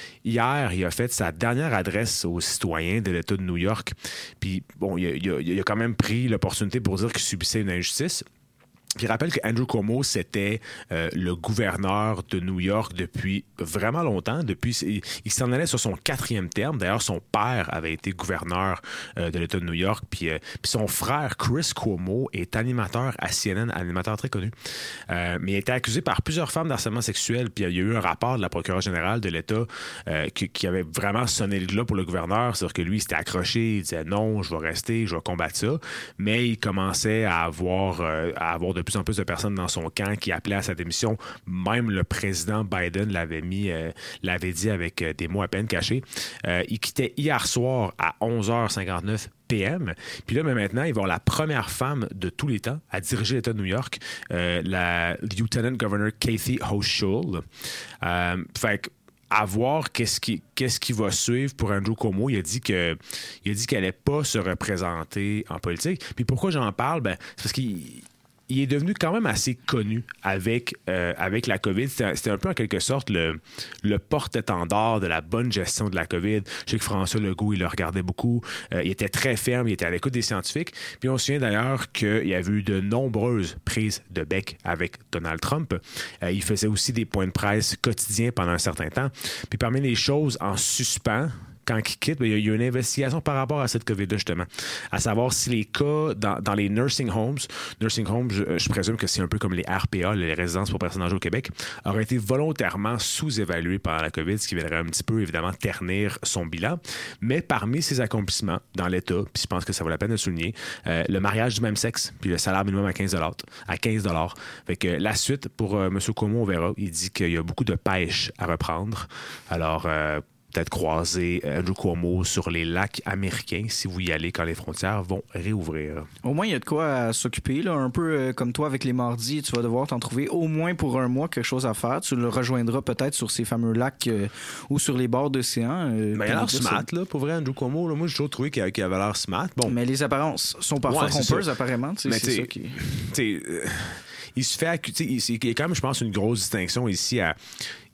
hier, il a fait sa dernière adresse aux citoyens de l'État de New York. Puis bon, il a, il a, il a quand même pris l'opportunité pour dire qu'il subissait une injustice. Puis il rappelle que Andrew Cuomo, c'était euh, le gouverneur de New York depuis vraiment longtemps. Depuis, il, il s'en allait sur son quatrième terme. D'ailleurs, son père avait été gouverneur euh, de l'État de New York. Puis, euh, puis son frère, Chris Cuomo, est animateur à C N N, animateur très connu. Euh, mais il a été accusé par plusieurs femmes d'harcèlement sexuel. Puis il y a eu un rapport de la procureure générale de l'État euh, qui, qui avait vraiment sonné le glas pour le gouverneur. C'est-à-dire que lui, il s'était accroché. Il disait non, je vais rester, je vais combattre ça. Mais il commençait à avoir, euh, à avoir de plus en plus de personnes dans son camp qui appelaient à sa démission. Même le président Biden l'avait mis, euh, l'avait dit avec euh, des mots à peine cachés. Euh, il quittait hier soir à onze heures cinquante-neuf P M. Puis là, mais maintenant, ils vont la première femme de tous les temps à diriger l'État de New York, euh, la Lieutenant Governor Kathy Hochul. Euh, fait que à voir qu'est-ce qui, qu'est-ce qui va suivre pour Andrew Cuomo. Il a dit que, il a dit qu'elle n'allait pas se représenter en politique. Puis pourquoi j'en parle? Ben, c'est parce qu'il il est devenu quand même assez connu avec, euh, avec la COVID. C'était, c'était un peu en quelque sorte le, le porte-étendard de la bonne gestion de la COVID. Je sais que François Legault, il le regardait beaucoup. Euh, il était très ferme, il était à l'écoute des scientifiques. Puis on se souvient d'ailleurs qu'il y avait eu de nombreuses prises de bec avec Donald Trump. Euh, il faisait aussi des points de presse quotidiens pendant un certain temps. Puis parmi les choses en suspens, quand il quitte, il y a une investigation par rapport à cette COVID-là, justement. À savoir si les cas dans, dans les nursing homes, nursing homes, je, je présume que c'est un peu comme les R P A, les résidences pour personnes âgées au Québec, auraient été volontairement sous-évalués pendant la COVID, ce qui viendrait un petit peu, évidemment, ternir son bilan. Mais parmi ses accomplissements dans l'État, puis je pense que ça vaut la peine de le souligner, euh, le mariage du même sexe, puis le salaire minimum à quinze dollars. À quinze dollars. Fait que la suite, pour euh, M. Cuomo, on verra. Il dit qu'il y a beaucoup de pêche à reprendre. Alors, euh, peut-être croiser Andrew Cuomo sur les lacs américains si vous y allez quand les frontières vont réouvrir. Au moins, il y a de quoi s'occuper. Là. Un peu euh, comme toi avec les mardis, tu vas devoir t'en trouver au moins pour un mois quelque chose à faire. Tu le rejoindras peut-être sur ces fameux lacs euh, ou sur les bords d'océan. Euh, mais il a l'air smart, là, pour vrai, Andrew Cuomo. Là, moi, j'ai toujours trouvé qu'il avait l'air smart. Bon. Mais les apparences sont parfois ouais, trompeuses, apparemment. Mais c'est ça qui... euh, il se fait accuser. Il y a quand même, je pense, une grosse distinction ici à...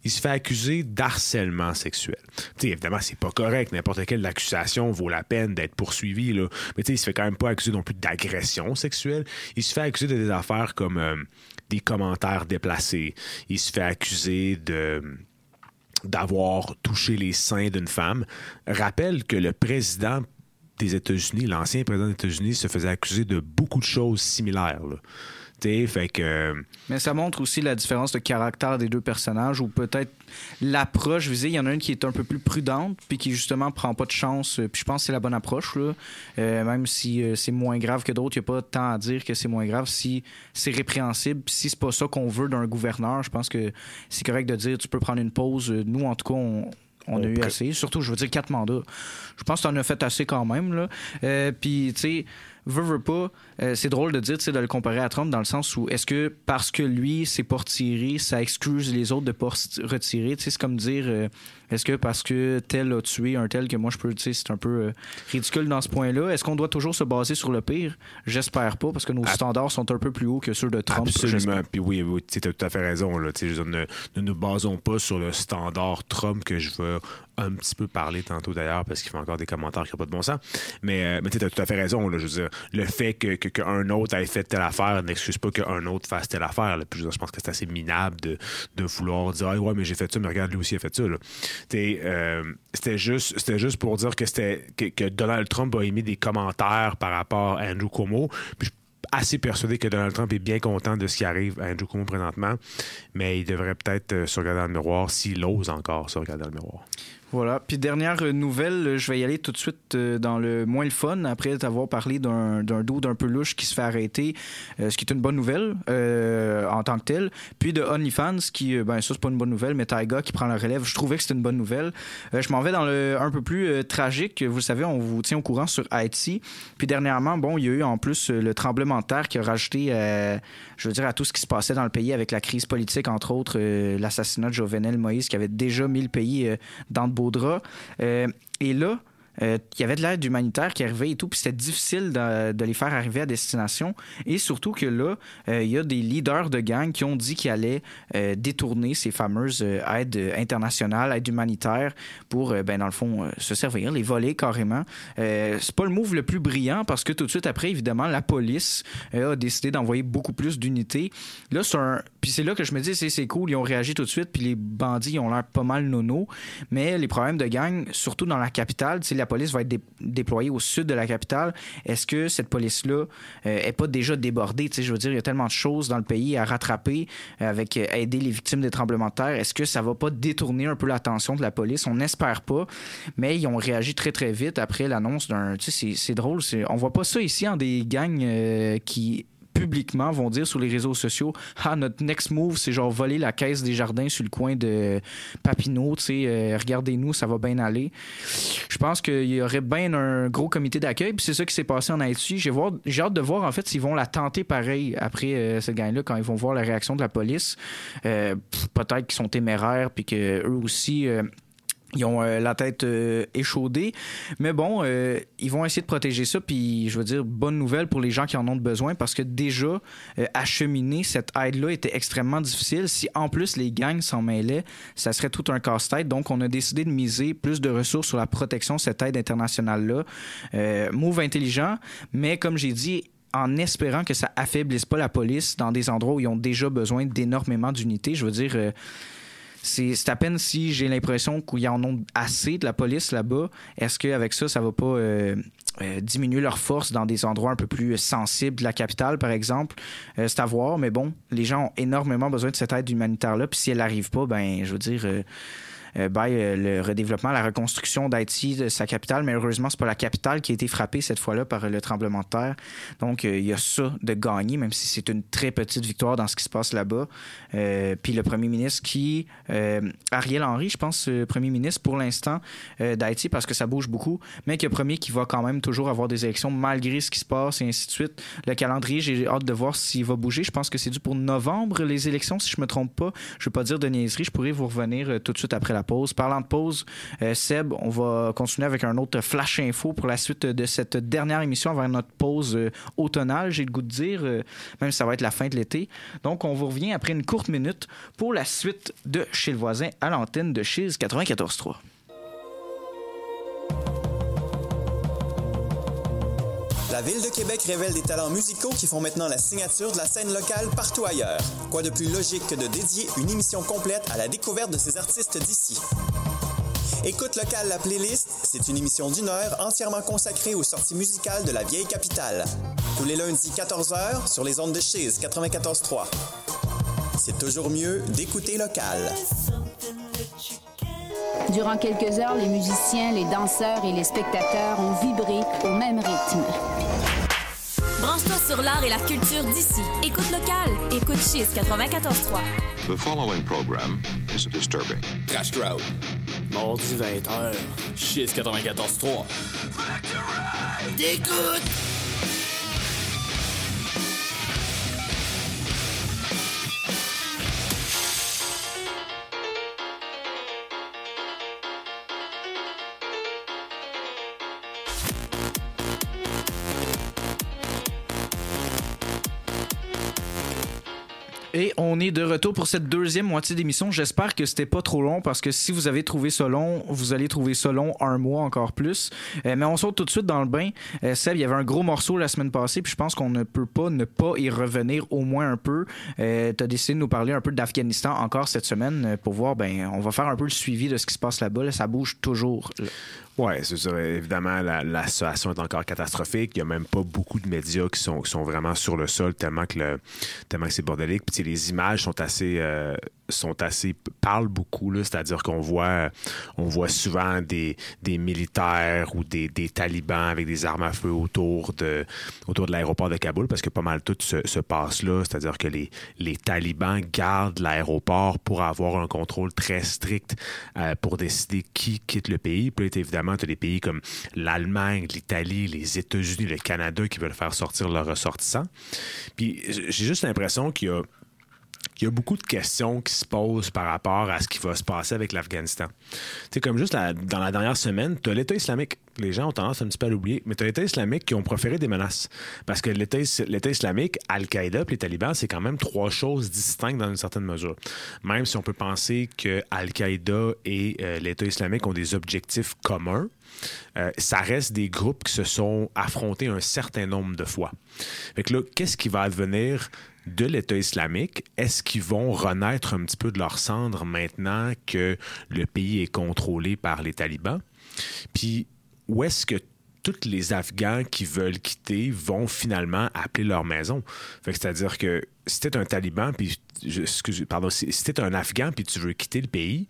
il se fait accuser d'harcèlement sexuel. T'sais, évidemment, c'est pas correct. N'importe quelle accusation vaut la peine d'être poursuivi, là. Mais il se fait quand même pas accuser non plus d'agression sexuelle. Il se fait accuser de des affaires comme euh, des commentaires déplacés. Il se fait accuser de... d'avoir touché les seins d'une femme. Rappelle que le président des États-Unis, l'ancien président des États-Unis, se faisait accuser de beaucoup de choses similaires, là. T'sais, fait que... Mais ça montre aussi la différence de caractère des deux personnages, ou peut-être l'approche visée. Il y en a une qui est un peu plus prudente, puis qui justement prend pas de chance. Puis je pense que c'est la bonne approche, là. Euh, même si euh, c'est moins grave que d'autres, il n'y a pas tant à dire que c'est moins grave. Si c'est répréhensible, puis si c'est pas ça qu'on veut d'un gouverneur, je pense que c'est correct de dire tu peux prendre une pause. Nous, en tout cas, on... On a eu assez. Surtout, je veux dire, quatre mandats. Je pense que tu en as fait assez quand même, là. Euh, puis, tu sais, veux, veux pas, euh, c'est drôle de dire, tu sais, de le comparer à Trump dans le sens où est-ce que parce que lui s'est pas retiré, ça excuse les autres de pas se retirer? Tu sais, c'est comme dire, euh, est-ce que parce que tel a tué un tel que moi je peux, tu sais, c'est un peu euh, ridicule dans ce point-là. Est-ce qu'on doit toujours se baser sur le pire? J'espère pas, parce que nos ah, standards sont un peu plus hauts que ceux de Trump. Absolument. Puis oui, oui tu as tout à fait raison, là. Tu sais, ne, ne nous basons pas sur le standard Trump que je veux un petit peu parler tantôt d'ailleurs parce qu'il fait encore des commentaires qui n'ont pas de bon sens. Mais, euh, mais tu as tout à fait raison. Là, je veux dire, le fait que, que, qu'un autre ait fait telle affaire n'excuse pas qu'un autre fasse telle affaire. Là. Puis, je, je pense que c'est assez minable de, de vouloir dire ah, ouais, mais j'ai fait ça, mais regarde, lui aussi a fait ça. Là. Euh, c'était, juste, c'était juste pour dire que, c'était, que, que Donald Trump a émis des commentaires par rapport à Andrew Cuomo. Puis, assez persuadé que Donald Trump est bien content de ce qui arrive à Andrew Cuomo présentement, mais il devrait peut-être euh, se regarder dans le miroir s'il ose encore se regarder dans le miroir. Voilà. Puis dernière nouvelle, je vais y aller tout de suite dans le moins le fun, après t'avoir parlé d'un, d'un dos d'un peu louche qui se fait arrêter, euh, ce qui est une bonne nouvelle euh, en tant que telle. Puis de OnlyFans, qui, ben ça c'est pas une bonne nouvelle, mais Tyga qui prend la relève, je trouvais que c'était une bonne nouvelle. Euh, je m'en vais dans le un peu plus euh, tragique. Vous le savez, on vous tient au courant sur Haïti. Puis dernièrement, bon, il y a eu en plus le tremblement de terre qui a rajouté, euh, je veux dire, à tout ce qui se passait dans le pays avec la crise politique, entre autres, euh, l'assassinat de Jovenel Moïse qui avait déjà mis le pays euh, dans de beaux draps. Euh, et là, euh, il y avait de l'aide humanitaire qui arrivait et tout, puis c'était difficile de, de les faire arriver à destination. Et surtout que là, euh, il y a des leaders de gangs qui ont dit qu'ils allaient euh, détourner ces fameuses euh, aides internationales, aides humanitaires, pour, euh, ben, dans le fond, euh, se servir, les voler carrément. Euh, c'est pas le move le plus brillant parce que tout de suite après, évidemment, la police euh, a décidé d'envoyer beaucoup plus d'unités. Là, c'est un... Puis c'est là que je me dis, c'est, c'est cool, ils ont réagi tout de suite, puis les bandits, ils ont l'air pas mal nono. Mais les problèmes de gang, surtout dans la capitale, tu sais, la police va être dé- déployée au sud de la capitale. Est-ce que cette police-là euh, est pas déjà débordée? Tu sais, je veux dire, il y a tellement de choses dans le pays à rattraper euh, avec euh, aider les victimes des tremblements de terre. Est-ce que ça va pas détourner un peu l'attention de la police? On n'espère pas, mais ils ont réagi très, très vite après l'annonce d'un... Tu sais, c'est, c'est drôle. C'est... On voit pas ça ici en des gangs euh, qui... publiquement vont dire sur les réseaux sociaux ah notre next move c'est genre voler la caisse des jardins sur le coin de Papineau, tu sais, euh, regardez-nous, ça va bien aller. Je pense qu'il y aurait bien un gros comité d'accueil, puis c'est ça qui s'est passé en Haïti. J'ai, voir, j'ai hâte de voir en fait s'ils vont la tenter pareil après euh, cette gang-là quand ils vont voir la réaction de la police. Euh, pff, peut-être qu'ils sont téméraires puis qu'eux aussi euh, ils ont euh, la tête euh, échaudée. Mais bon, euh, ils vont essayer de protéger ça. Puis, je veux dire, bonne nouvelle pour les gens qui en ont besoin parce que déjà, euh, acheminer cette aide-là était extrêmement difficile. Si en plus les gangs s'en mêlaient, ça serait tout un casse-tête. Donc, on a décidé de miser plus de ressources sur la protection de cette aide internationale-là. Euh, move intelligent, mais comme j'ai dit, en espérant que ça affaiblisse pas la police dans des endroits où ils ont déjà besoin d'énormément d'unités. Je veux dire... Euh, C'est, c'est à peine si j'ai l'impression qu'il y en a assez de la police là-bas. Est-ce qu'avec ça, ça va pas euh, euh, diminuer leur force dans des endroits un peu plus sensibles de la capitale, par exemple? Euh, c'est à voir, mais bon, les gens ont énormément besoin de cette aide humanitaire-là. Puis si elle n'arrive pas, ben, je veux dire... Euh, Euh, by euh, le redéveloppement, la reconstruction d'Haïti, de sa capitale. Mais heureusement, c'est pas la capitale qui a été frappée cette fois-là par le tremblement de terre. Donc, il euh, y a ça de gagner, même si c'est une très petite victoire dans ce qui se passe là-bas. Euh, puis le premier ministre qui... Euh, Ariel Henry, je pense, euh, premier ministre pour l'instant euh, d'Haïti, parce que ça bouge beaucoup, mais qui est premier qui va quand même toujours avoir des élections malgré ce qui se passe et ainsi de suite. Le calendrier, j'ai hâte de voir s'il va bouger. Je pense que c'est dû pour novembre, les élections, si je me trompe pas. Je veux pas dire de niaiserie, je pourrais vous revenir euh, tout de suite après la pause. Parlant de pause, euh, Seb, on va continuer avec un autre flash info pour la suite de cette dernière émission avant notre pause euh, automnale, j'ai le goût de dire, euh, même si ça va être la fin de l'été. Donc, on vous revient après une courte minute pour la suite de Chez le voisin à l'antenne de Chiz quatre-vingt-quatorze trois. La Ville de Québec révèle des talents musicaux qui font maintenant la signature de la scène locale partout ailleurs. Quoi de plus logique que de dédier une émission complète à la découverte de ces artistes d'ici? Écoute local la playlist, c'est une émission d'une heure entièrement consacrée aux sorties musicales de la vieille capitale. Tous les lundis quatorze heures sur les ondes de Chiz quatre-vingt-quatorze trois. C'est toujours mieux d'écouter local. Durant quelques heures, les musiciens, les danseurs et les spectateurs ont vibré au même rythme. Branche-toi sur l'art et la culture d'ici. Écoute local. Écoute Chiz quatre-vingt-quatorze trois. The following program is disturbing. Crash Crowd. Mardi vingt heures. Chiz quatre-vingt-quatorze trois. D'écoute! Et on est de retour pour cette deuxième moitié d'émission. J'espère que c'était pas trop long parce que si vous avez trouvé ça long, vous allez trouver ça long un mois encore plus. Euh, mais on saute tout de suite dans le bain. Euh, Seb, il y avait un gros morceau la semaine passée, puis je pense qu'on ne peut pas ne pas y revenir au moins un peu. Euh, tu as décidé de nous parler un peu d'Afghanistan encore cette semaine pour voir, ben, on va faire un peu le suivi de ce qui se passe là-bas. Là, ça bouge toujours. Là. Oui, c'est sûr. Évidemment, la, la situation est encore catastrophique. Il n'y a même pas beaucoup de médias qui sont, qui sont vraiment sur le sol tellement que, le, tellement que c'est bordélique. Puis les images sont assez... Euh, sont assez parlent beaucoup, là, c'est-à-dire qu'on voit on voit souvent des, des militaires ou des, des talibans avec des armes à feu autour de autour de l'aéroport de Kaboul, parce que pas mal tout se, se passe là, c'est-à-dire que les, les talibans gardent l'aéroport pour avoir un contrôle très strict euh, pour décider qui quitte le pays. Puis là, évidemment, tu as des pays comme l'Allemagne, l'Italie, les États-Unis, le Canada qui veulent faire sortir leurs ressortissants. Puis j'ai juste l'impression qu'il y a Il y a beaucoup de questions qui se posent par rapport à ce qui va se passer avec l'Afghanistan. Tu sais, comme juste la, dans la dernière semaine, tu as l'État islamique. Les gens ont tendance un petit peu à l'oublier, mais tu as l'État islamique qui ont proféré des menaces. Parce que l'État, l'État islamique, Al-Qaïda et les talibans, c'est quand même trois choses distinctes dans une certaine mesure. Même si on peut penser que Al-Qaïda et euh, l'État islamique ont des objectifs communs, euh, ça reste des groupes qui se sont affrontés un certain nombre de fois. Fait que là, qu'est-ce qui va advenir de l'État islamique? Est-ce qu'ils vont renaître un petit peu de leur cendre maintenant que le pays est contrôlé par les talibans? Puis, où est-ce que tous les Afghans qui veulent quitter vont finalement appeler leur maison? Fait que c'est-à-dire que si t'es un taliban, puis, je, excuse, pardon, si, si t'es un Afghan puis tu veux quitter le pays,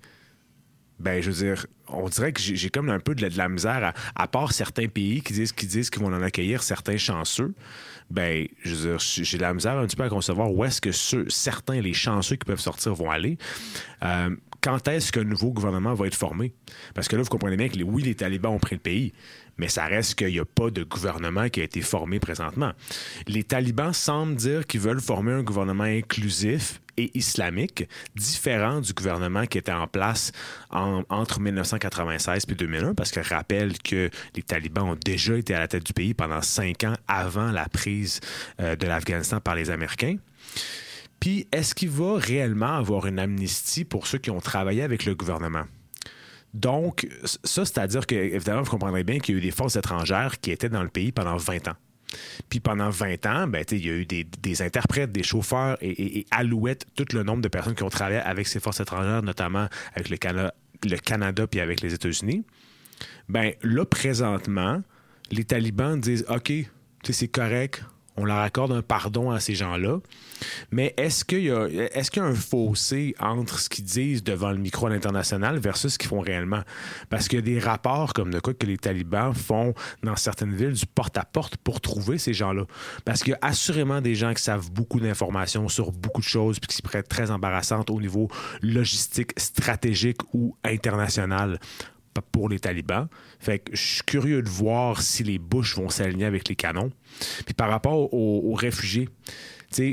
ben, je veux dire, on dirait que j'ai, j'ai comme un peu de la, de la misère, à, à part certains pays qui disent, qui disent qu'ils vont en accueillir certains chanceux, ben, je veux dire, j'ai de la misère un petit peu à concevoir où est-ce que ceux, certains, les chanceux qui peuvent sortir vont aller. Euh, quand est-ce qu'un nouveau gouvernement va être formé? Parce que là, vous comprenez bien que, les, oui, les talibans ont pris le pays, mais ça reste qu'il n'y a pas de gouvernement qui a été formé présentement. Les talibans semblent dire qu'ils veulent former un gouvernement inclusif et islamique, différent du gouvernement qui était en place en, entre dix-neuf cent quatre-vingt-seize et deux mille un, parce que je rappelle que les talibans ont déjà été à la tête du pays pendant cinq ans avant la prise euh, de l'Afghanistan par les Américains. Puis, est-ce qu'il va réellement avoir une amnistie pour ceux qui ont travaillé avec le gouvernement? Donc, ça, c'est-à-dire que, évidemment, vous comprendrez bien qu'il y a eu des forces étrangères qui étaient dans le pays pendant vingt ans. Puis pendant vingt ans, ben, il y a eu des, des interprètes, des chauffeurs et, et, et Alouettes, tout le nombre de personnes qui ont travaillé avec ces forces étrangères, notamment avec le, Cana- le Canada puis avec les États-Unis. Ben là, présentement, les talibans disent « OK, c'est correct, on leur accorde un pardon à ces gens-là. » Mais est-ce qu'il y a, est-ce qu'il y a un fossé entre ce qu'ils disent devant le micro à l'international versus ce qu'ils font réellement? Parce qu'il y a des rapports comme de quoi que les talibans font dans certaines villes du porte-à-porte pour trouver ces gens-là. Parce qu'il y a assurément des gens qui savent beaucoup d'informations sur beaucoup de choses puis qui s'y prêtent très embarrassantes au niveau logistique, stratégique ou international pour les talibans. Fait que je suis curieux de voir si les bouches vont s'aligner avec les canons. Puis par rapport aux, aux réfugiés, tu sais,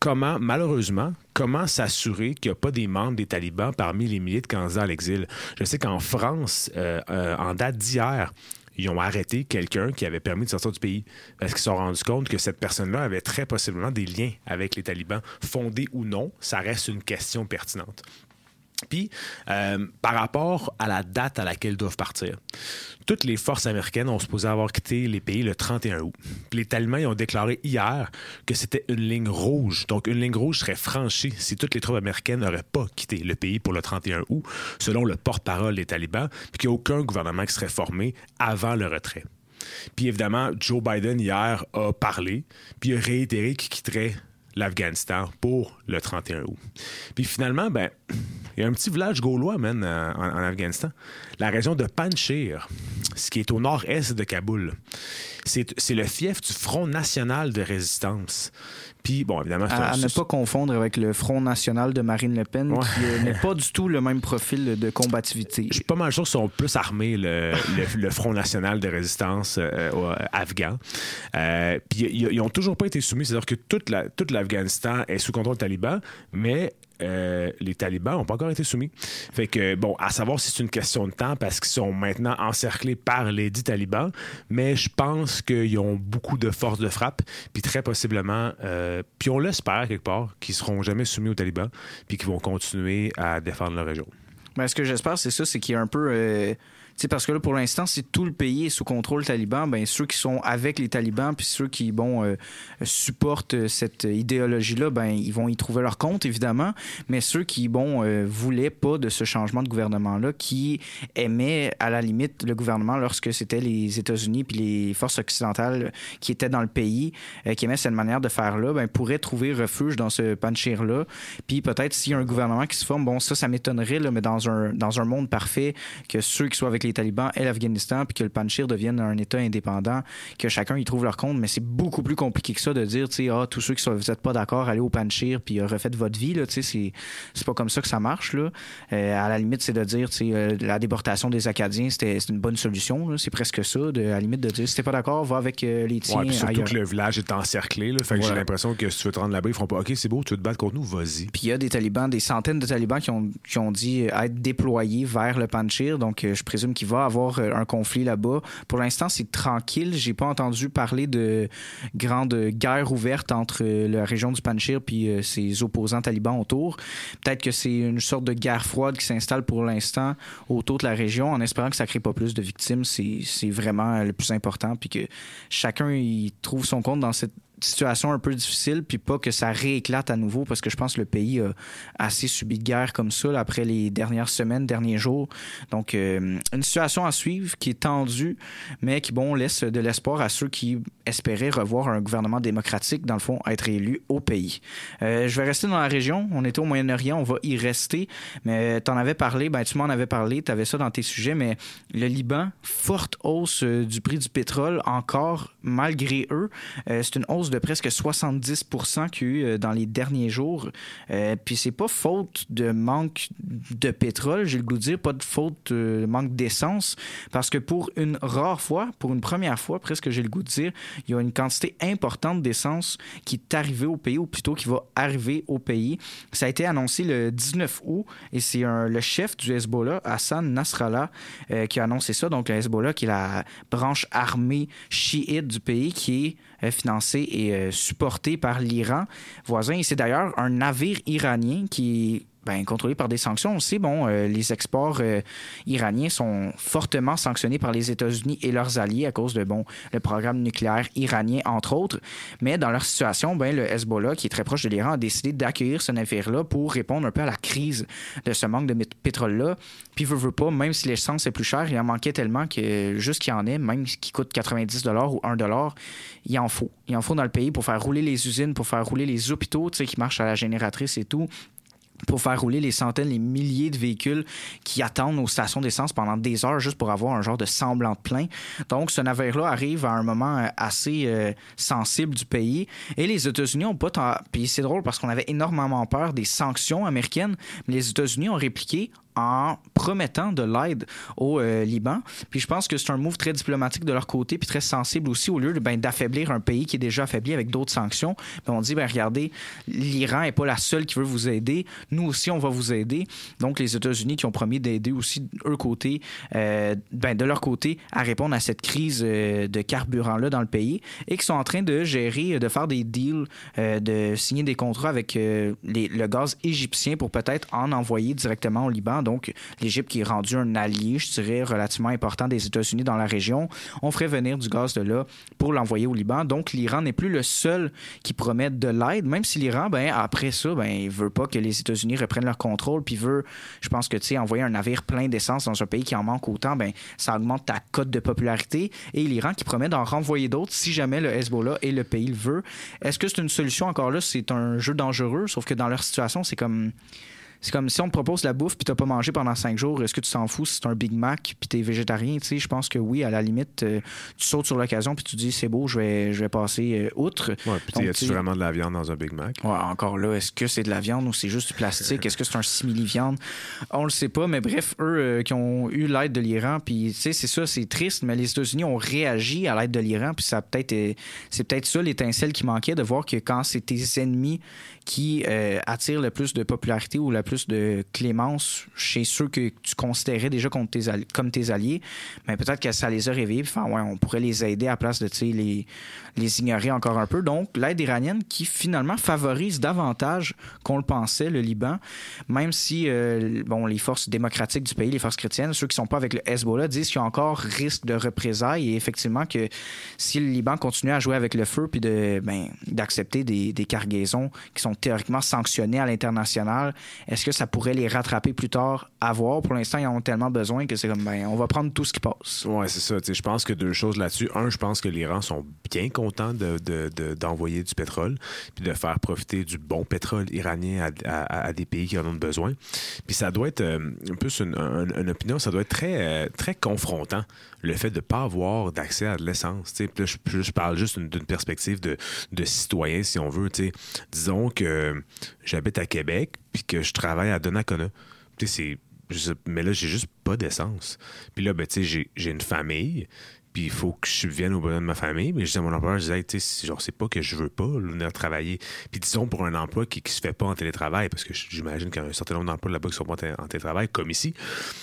comment, malheureusement, comment s'assurer qu'il n'y a pas des membres des talibans parmi les milliers de candidats à l'exil. Je sais qu'en France, euh, euh, en date d'hier, ils ont arrêté quelqu'un qui avait permis de sortir du pays parce qu'ils se sont rendus compte que cette personne-là avait très possiblement des liens avec les talibans. Fondés ou non, ça reste une question pertinente. Puis, euh, par rapport à la date à laquelle ils doivent partir, toutes les forces américaines ont supposé avoir quitté les pays le trente et un août. Puis les talibans ils ont déclaré hier que c'était une ligne rouge. Donc, une ligne rouge serait franchie si toutes les troupes américaines n'auraient pas quitté le pays pour le trente et un août, selon le porte-parole des talibans, puis qu'il n'y a aucun gouvernement qui serait formé avant le retrait. Puis évidemment, Joe Biden hier a parlé, puis a réitéré qu'il quitterait l'Afghanistan pour le trente et un août. Puis finalement, ben, il y a un petit village gaulois, man, en, en Afghanistan. La région de Panjshir, ce qui est au nord-est de Kaboul. C'est, c'est le fief du Front national de résistance. Puis, bon, évidemment... À, à ne pas confondre avec le Front national de Marine Le Pen, ouais. qui euh, n'est pas du tout le même profil de combativité. Je suis pas mal sûr qu'ils sont plus armés, le, le, le Front national de résistance euh, afghan. Euh, puis, ils n'ont toujours pas été soumis. C'est-à-dire que toute, la, toute l'Afghanistan est sous contrôle taliban, mais... Euh, les talibans n'ont pas encore été soumis. Fait que, bon, à savoir si c'est une question de temps parce qu'ils sont maintenant encerclés par les dix talibans, mais je pense qu'ils ont beaucoup de force de frappe, puis très possiblement, euh, puis on l'espère quelque part, qu'ils ne seront jamais soumis aux talibans, puis qu'ils vont continuer à défendre leur région. Ben, ce que j'espère, c'est ça, c'est qu'il y a un peu... Euh... T'sais, parce que là, pour l'instant, si tout le pays est sous contrôle taliban, ben ceux qui sont avec les talibans puis ceux qui bon euh, supportent cette idéologie-là, ben ils vont y trouver leur compte, évidemment. Mais ceux qui bon euh, voulaient pas de ce changement de gouvernement-là, qui aimaient à la limite le gouvernement lorsque c'était les États-Unis puis les forces occidentales qui étaient dans le pays, euh, qui aimaient cette manière de faire-là, ben pourraient trouver refuge dans ce Panjshir-là. Puis peut-être s'il y a un gouvernement qui se forme, bon ça, ça m'étonnerait, là, mais dans un dans un monde parfait, que ceux qui soient avec les talibans et l'Afghanistan, puis que le Panjshir devienne un État indépendant, que chacun y trouve leur compte, mais c'est beaucoup plus compliqué que ça de dire, tu sais, ah, tous ceux qui sont, vous n'êtes pas d'accord, allez au Panjshir, puis euh, refaites votre vie, là, tu sais, c'est, c'est pas comme ça que ça marche, là. Euh, à la limite, c'est de dire, tu sais, euh, la déportation des Acadiens, c'était, c'était une bonne solution, là. C'est presque ça, de, à la limite de dire, si t'es pas d'accord, va avec euh, les tiens. Ouais, puis surtout ailleurs. que le village est encerclé, là, fait que voilà. J'ai l'impression que si tu veux te rendre là-bas, ils feront pas, OK, c'est beau, tu veux te battre contre nous, vas-y. Puis il y a des talibans, des centaines de talibans qui ont, qui ont dit être déployés vers le Panjshir, donc euh, je présume qu'il va avoir euh, un conflit là-bas. Pour l'instant, c'est tranquille. J'ai pas entendu parler de grande guerre ouverte entre euh, la région du Panjshir puis euh, ses opposants talibans autour. Peut-être que c'est une sorte de guerre froide qui s'installe pour l'instant autour de la région, en espérant que ça crée pas plus de victimes. C'est, c'est vraiment le plus important, puis que chacun y trouve son compte dans cette situation un peu difficile, puis pas que ça rééclate à nouveau, parce que je pense que le pays a assez subi de guerre comme ça là, après les dernières semaines, derniers jours. Donc, euh, une situation à suivre qui est tendue, mais qui, bon, laisse de l'espoir à ceux qui espéraient revoir un gouvernement démocratique, dans le fond, être élu au pays. Euh, je vais rester dans la région. On était au Moyen-Orient, on va y rester, mais t'en avais parlé, ben tu m'en avais parlé, t'avais ça dans tes sujets, mais le Liban, forte hausse euh, du prix du pétrole, encore, malgré eux. Euh, c'est une hausse de presque soixante-dix pour cent qu'il y a eu dans les derniers jours. Euh, puis c'est pas faute de manque de pétrole, j'ai le goût de dire, pas de faute de manque d'essence, parce que pour une rare fois, pour une première fois, presque j'ai le goût de dire, il y a une quantité importante d'essence qui est arrivée au pays, ou plutôt qui va arriver au pays. Ça a été annoncé le dix-neuf août, et c'est un, le chef du Hezbollah, Hassan Nasrallah, euh, qui a annoncé ça. Donc le Hezbollah, qui est la branche armée chiite du pays, qui est financé et euh, supporté par l'Iran voisin. Et c'est d'ailleurs un navire iranien qui est ben, contrôlé par des sanctions. On sait, bon, euh, les exports euh, iraniens sont fortement sanctionnés par les États-Unis et leurs alliés à cause de, bon, le programme nucléaire iranien, entre autres. Mais dans leur situation, ben, le Hezbollah, qui est très proche de l'Iran, a décidé d'accueillir ce navire-là pour répondre un peu à la crise de ce manque de pétrole-là. Puis, veut, veut pas, même si l'essence est plus chère, il en manquait tellement que juste qu'il y en ait, même qui coûte quatre-vingt-dix dollars ou un dollar, il en faut. Il en faut dans le pays pour faire rouler les usines, pour faire rouler les hôpitaux, tu sais, qui marchent à la génératrice et tout, pour faire rouler les centaines, les milliers de véhicules qui attendent aux stations d'essence pendant des heures juste pour avoir un genre de semblant de plein. Donc, ce navire-là arrive à un moment assez euh, sensible du pays. Et les États-Unis ont pas tant... Puis c'est drôle parce qu'on avait énormément peur des sanctions américaines, mais les États-Unis ont répliqué en promettant de l'aide au euh, Liban. Puis je pense que c'est un move très diplomatique de leur côté, puis très sensible aussi, au lieu de, ben, d'affaiblir un pays qui est déjà affaibli avec d'autres sanctions. Ben, on dit, ben, regardez, l'Iran n'est pas la seule qui veut vous aider. Nous aussi, on va vous aider. Donc, les États-Unis qui ont promis d'aider aussi, eux, côté, euh, ben, de leur côté, à répondre à cette crise euh, de carburant-là dans le pays et qui sont en train de gérer, de faire des deals, euh, de signer des contrats avec euh, les, le gaz égyptien pour peut-être en envoyer directement au Liban. Donc, l'Égypte qui est rendu un allié, je dirais, relativement important des États-Unis dans la région, on ferait venir du gaz de là pour l'envoyer au Liban. Donc, l'Iran n'est plus le seul qui promet de l'aide, même si l'Iran, ben, après ça, ben, il veut pas que les États-Unis reprennent leur contrôle, puis veut, je pense que, tu sais, envoyer un navire plein d'essence dans un pays qui en manque autant, ben, ça augmente ta cote de popularité. Et l'Iran qui promet d'en renvoyer d'autres si jamais le Hezbollah et le pays le veut. Est-ce que c'est une solution? Encore là, c'est un jeu dangereux, sauf que dans leur situation, c'est comme... C'est comme si on te propose la bouffe puis t'as pas mangé pendant cinq jours. Est-ce que tu t'en fous si c'est un Big Mac puis t'es végétarien? Tu sais, je pense que oui, à la limite, euh, tu sautes sur l'occasion puis tu dis c'est beau, je vais, je vais passer euh, outre. Ouais, puis y a-tu vraiment de la viande dans un Big Mac? Ouais, encore là, est-ce que c'est de la viande ou c'est juste du plastique? Est-ce que c'est un simili-viande? On le sait pas, mais bref, eux euh, qui ont eu l'aide de l'Iran, puis tu sais, c'est ça, c'est triste, mais les États-Unis ont réagi à l'aide de l'Iran, puis ça a peut-être, euh, c'est peut-être ça l'étincelle qui manquait, de voir que quand c'est tes ennemis qui euh, attirent le plus de popularité ou le plus de clémence chez ceux que tu considérais déjà comme tes alliés, comme tes alliés, mais peut-être que ça les a réveillés. Enfin, ouais, on pourrait les aider à la place de les, les ignorer encore un peu. Donc, l'aide iranienne qui finalement favorise davantage qu'on le pensait, le Liban, même si euh, bon, les forces démocratiques du pays, les forces chrétiennes, ceux qui ne sont pas avec le Hezbollah, disent qu'il y a encore risque de représailles et effectivement que si le Liban continue à jouer avec le feu puis de, ben, d'accepter des, des cargaisons qui sont théoriquement sanctionnés à l'international, est-ce que ça pourrait les rattraper plus tard à voir? Pour l'instant, ils en ont tellement besoin que c'est comme, ben, on va prendre tout ce qui passe. Oui, c'est ça. Je pense que deux choses là-dessus. Un, je pense que l'Iran sont bien contents de, de, de, d'envoyer du pétrole puis de faire profiter du bon pétrole iranien à, à, à des pays qui en ont besoin. Puis ça doit être, euh, un peu une, une, une opinion, ça doit être très, euh, très confrontant, le fait de ne pas avoir d'accès à de l'essence. Puis là, je, je parle juste d'une, d'une perspective de, de citoyen, si on veut. T'sais. Disons que euh, j'habite à Québec puis que je travaille à Donnacona. C'est, je, mais là, j'ai juste pas d'essence. Puis là, ben, j'ai, j'ai une famille, puis il faut que je subvienne aux besoins de ma famille. Mais je disais à mon employeur, je disais, hey, c'est, genre, c'est pas que je veux pas venir travailler. Puis disons, pour un emploi qui, qui se fait pas en télétravail, parce que j'imagine qu'il y a un certain nombre d'emplois là-bas qui sont pas en télétravail, comme ici,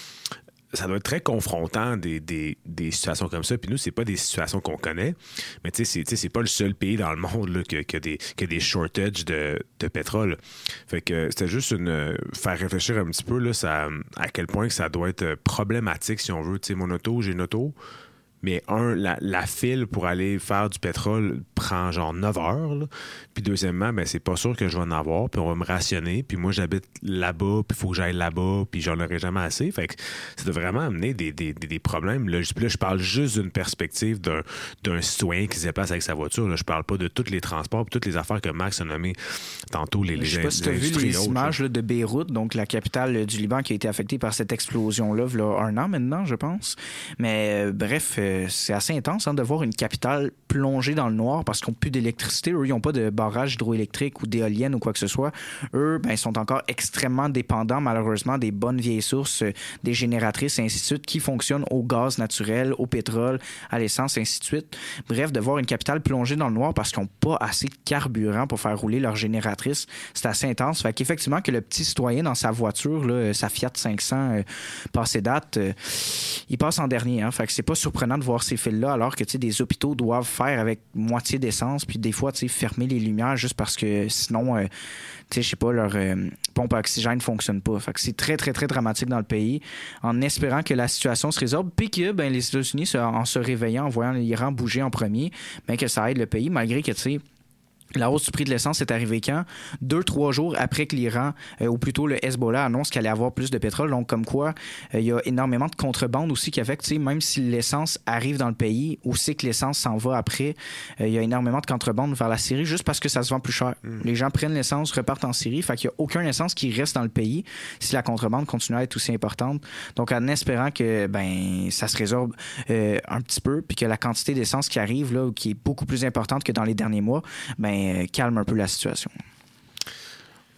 ça doit être très confrontant des, des, des situations comme ça. Puis nous, c'est pas des situations qu'on connaît. Mais tu sais, c'est, c'est pas le seul pays dans le monde là, qui, qui, a des, qui a des shortages de, de pétrole. Fait que c'était juste une faire réfléchir un petit peu là, ça, à quel point que ça doit être problématique, si on veut. Tu sais, mon auto, j'ai une auto. Mais un, la, la file pour aller faire du pétrole prend genre neuf heures. Là. Puis deuxièmement, ben c'est pas sûr que je vais en avoir. Puis on va me rationner. Puis moi, j'habite là-bas. Puis il faut que j'aille là-bas. Puis j'en aurai jamais assez. Fait que ça doit vraiment amener des, des, des, des problèmes. Là, je, là, je parle juste d'une perspective d'un, d'un citoyen qui se déplace avec sa voiture. Là. Je parle pas de tous les transports puis toutes les affaires que Max a nommées tantôt. Les, les, je sais pas si tu as vu les images là, de Beyrouth, donc la capitale du Liban qui a été affectée par cette explosion-là il y a un an maintenant, je pense. Mais euh, bref... Euh, c'est assez intense hein, de voir une capitale plongée dans le noir parce qu'ils n'ont plus d'électricité. Eux, ils n'ont pas de barrage hydroélectrique ou d'éolienne ou quoi que ce soit. Eux, ben, ils sont encore extrêmement dépendants, malheureusement, des bonnes vieilles sources, euh, des génératrices et ainsi de suite qui fonctionnent au gaz naturel, au pétrole, à l'essence, et ainsi de suite. Bref, de voir une capitale plongée dans le noir parce qu'ils n'ont pas assez de carburant pour faire rouler leur génératrice, c'est assez intense. Fait qu'effectivement, que le petit citoyen dans sa voiture, là, sa Fiat cinq cents euh, passée date, euh, il passe en dernier. Hein. Fait que c'est pas surprenant de voir ces fils-là alors que des hôpitaux doivent faire avec moitié d'essence puis des fois fermer les lumières juste parce que sinon euh, je sais pas leur euh, pompe à oxygène ne fonctionne pas. Fait que c'est très très très dramatique dans le pays en espérant que la situation se résorbe puis que ben, les États-Unis en se réveillant en voyant l'Iran bouger en premier ben, que ça aide le pays malgré que tu sais la hausse du prix de l'essence est arrivée quand? Deux, trois jours après que l'Iran, euh, ou plutôt le Hezbollah, annonce qu'il allait avoir plus de pétrole. Donc, comme quoi, euh, il y a énormément de contrebande aussi qui affecte, tu sais, même si l'essence arrive dans le pays, où c'est que l'essence s'en va après, euh, il y a énormément de contrebande vers la Syrie juste parce que ça se vend plus cher. Mm. Les gens prennent l'essence, repartent en Syrie, fait qu'il n'y a aucune essence qui reste dans le pays si la contrebande continue à être aussi importante. Donc, en espérant que ben ça se résorbe euh, un petit peu, puis que la quantité d'essence qui arrive, là, qui est beaucoup plus importante que dans les derniers mois, ben calme un peu la situation.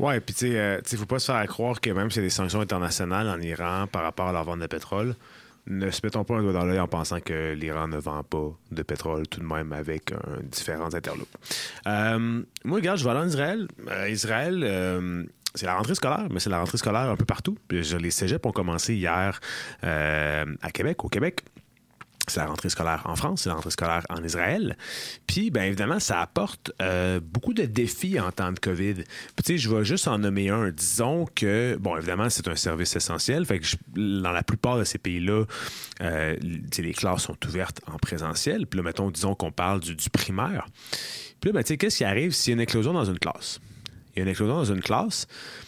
Ouais, puis tu sais, euh, il ne faut pas se faire croire que même s'il y a des sanctions internationales en Iran par rapport à la vente de pétrole, ne se mettons pas un doigt dans l'œil en pensant que l'Iran ne vend pas de pétrole tout de même avec euh, différents interlopes. Euh, moi, regarde, je vais aller en Israël. Euh, Israël, euh, c'est la rentrée scolaire, mais c'est la rentrée scolaire un peu partout. Puis, les cégeps ont commencé hier euh, à Québec, au Québec. C'est la rentrée scolaire en France, c'est la rentrée scolaire en Israël. Puis, bien évidemment, ça apporte euh, beaucoup de défis en temps de COVID. Puis, tu sais, je vais juste en nommer un. Disons que, bon, évidemment, c'est un service essentiel. Fait que je, dans la plupart de ces pays-là, euh, les classes sont ouvertes en présentiel. Puis là, mettons, disons qu'on parle du, du primaire. Puis là, ben, tu sais, qu'est-ce qui arrive s'il y a une éclosion dans une classe? Il y a une éclosion dans une classe.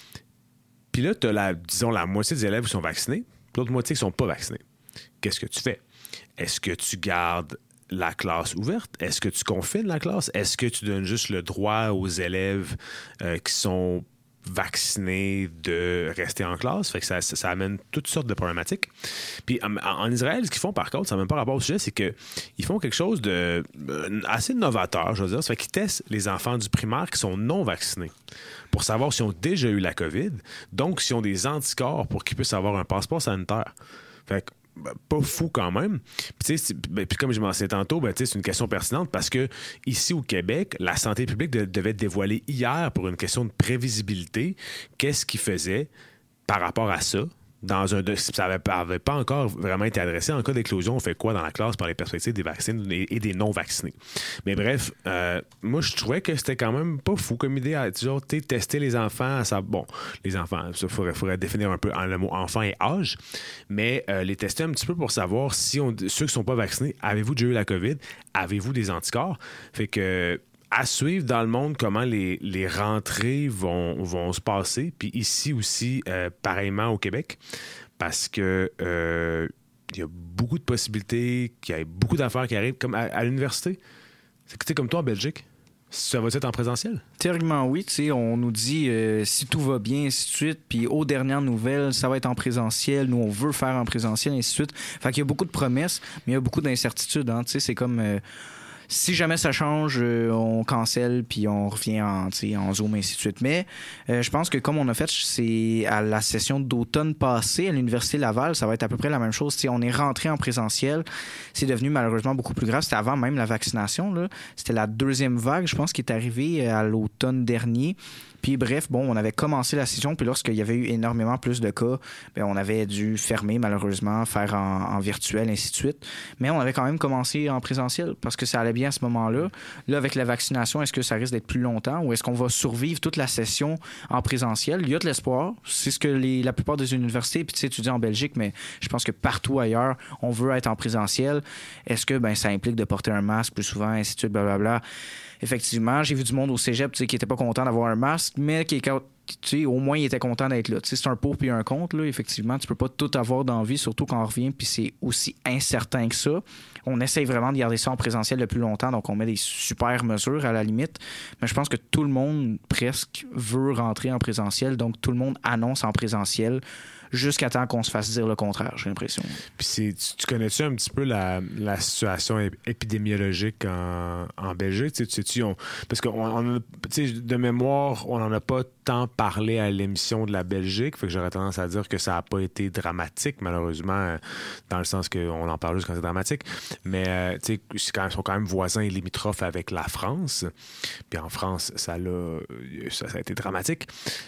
Puis là, tu as, la, disons, la moitié des élèves qui sont vaccinés, l'autre moitié qui ne sont pas vaccinés. Qu'est-ce que tu fais? Est-ce que tu gardes la classe ouverte? Est-ce que tu confines la classe? Est-ce que tu donnes juste le droit aux élèves euh, qui sont vaccinés de rester en classe? Fait que ça, ça, ça amène toutes sortes de problématiques. Puis en, en Israël, ce qu'ils font par contre, ça n'a même pas rapport au sujet, c'est qu'ils font quelque chose de euh, assez novateur, je veux dire. Ça fait qu'ils testent les enfants du primaire qui sont non vaccinés pour savoir s'ils ont déjà eu la COVID, donc s'ils ont des anticorps pour qu'ils puissent avoir un passeport sanitaire. Fait que Ben, pas fou quand même. Puis, ben, puis comme je mentionnais tantôt, ben, c'est une question pertinente parce que ici au Québec, la santé publique de, devait dévoiler hier pour une question de prévisibilité qu'est-ce qu'il faisait par rapport à ça. Dans un, ça n'avait pas encore vraiment été adressé. En cas d'éclosion, on fait quoi dans la classe par les perspectives des vaccinés et des non-vaccinés? Mais bref, euh, moi, je trouvais que c'était quand même pas fou comme idée à toujours tester les enfants. À sa, bon, les enfants, il faudrait, faudrait définir un peu le mot enfant et âge, mais euh, les tester un petit peu pour savoir si on, ceux qui ne sont pas vaccinés, avez-vous déjà eu la COVID? Avez-vous des anticorps? Fait que à suivre dans le monde comment les, les rentrées vont, vont se passer. Puis ici aussi, euh, pareillement au Québec, parce que euh, il y a beaucoup de possibilités, qu'il y a beaucoup d'affaires qui arrivent, comme à, à l'université. C'est comme toi en Belgique. Ça va être en présentiel? Théoriquement, oui. Tu sais, on nous dit euh, si tout va bien, ainsi de suite. Puis aux dernières nouvelles, ça va être en présentiel. Nous, on veut faire en présentiel, ainsi de suite. Fait qu'il y a beaucoup de promesses, mais il y a beaucoup d'incertitudes. Hein. Tu sais, c'est comme... Euh, si jamais ça change, euh, on cancelle puis on revient en, en Zoom, ainsi de suite. Mais euh, je pense que comme on a fait, c'est à la session d'automne passée à l'Université Laval, ça va être à peu près la même chose. T'sais, on est rentré en présentiel. C'est devenu malheureusement beaucoup plus grave. C'était avant même la vaccination, là. C'était la deuxième vague, je pense, qui est arrivée à l'automne dernier. Puis bref, bon, on avait commencé la session, puis lorsqu'il y avait eu énormément plus de cas, bien, on avait dû fermer malheureusement, faire en, en virtuel, ainsi de suite. Mais on avait quand même commencé en présentiel parce que ça allait bien à ce moment-là. Là, avec la vaccination, est-ce que ça risque d'être plus longtemps ou est-ce qu'on va survivre toute la session en présentiel? Il y a de l'espoir. C'est ce que les, la plupart des universités, puis tu sais, tu dis en Belgique, mais je pense que partout ailleurs, on veut être en présentiel. Est-ce que ben, ça implique de porter un masque plus souvent, ainsi de suite, blablabla? Effectivement, j'ai vu du monde au cégep qui n'était pas content d'avoir un masque, mais qui, tu sais, au moins, il était content d'être là. Tu sais, c'est un pour puis un contre, là. Effectivement, tu peux pas tout avoir d'envie, surtout quand on revient, puis c'est aussi incertain que ça. On essaye vraiment de garder ça en présentiel le plus longtemps, donc on met des super mesures à la limite, mais je pense que tout le monde, presque, veut rentrer en présentiel, donc tout le monde annonce en présentiel jusqu'à temps qu'on se fasse dire le contraire, j'ai l'impression. Puis c'est, tu, tu connais-tu un petit peu la, la situation épidémiologique en, en Belgique? Tu sais, tu, on, parce que on, on a, de mémoire, on n'en a pas tant parlé à l'émission de la Belgique, fait que j'aurais tendance à dire que ça n'a pas été dramatique, malheureusement, dans le sens qu'on en parle juste quand c'est dramatique. Mais euh, tu sais, ils sont quand même voisins et limitrophes avec la France. Puis en France, ça, l'a, ça, ça a été dramatique.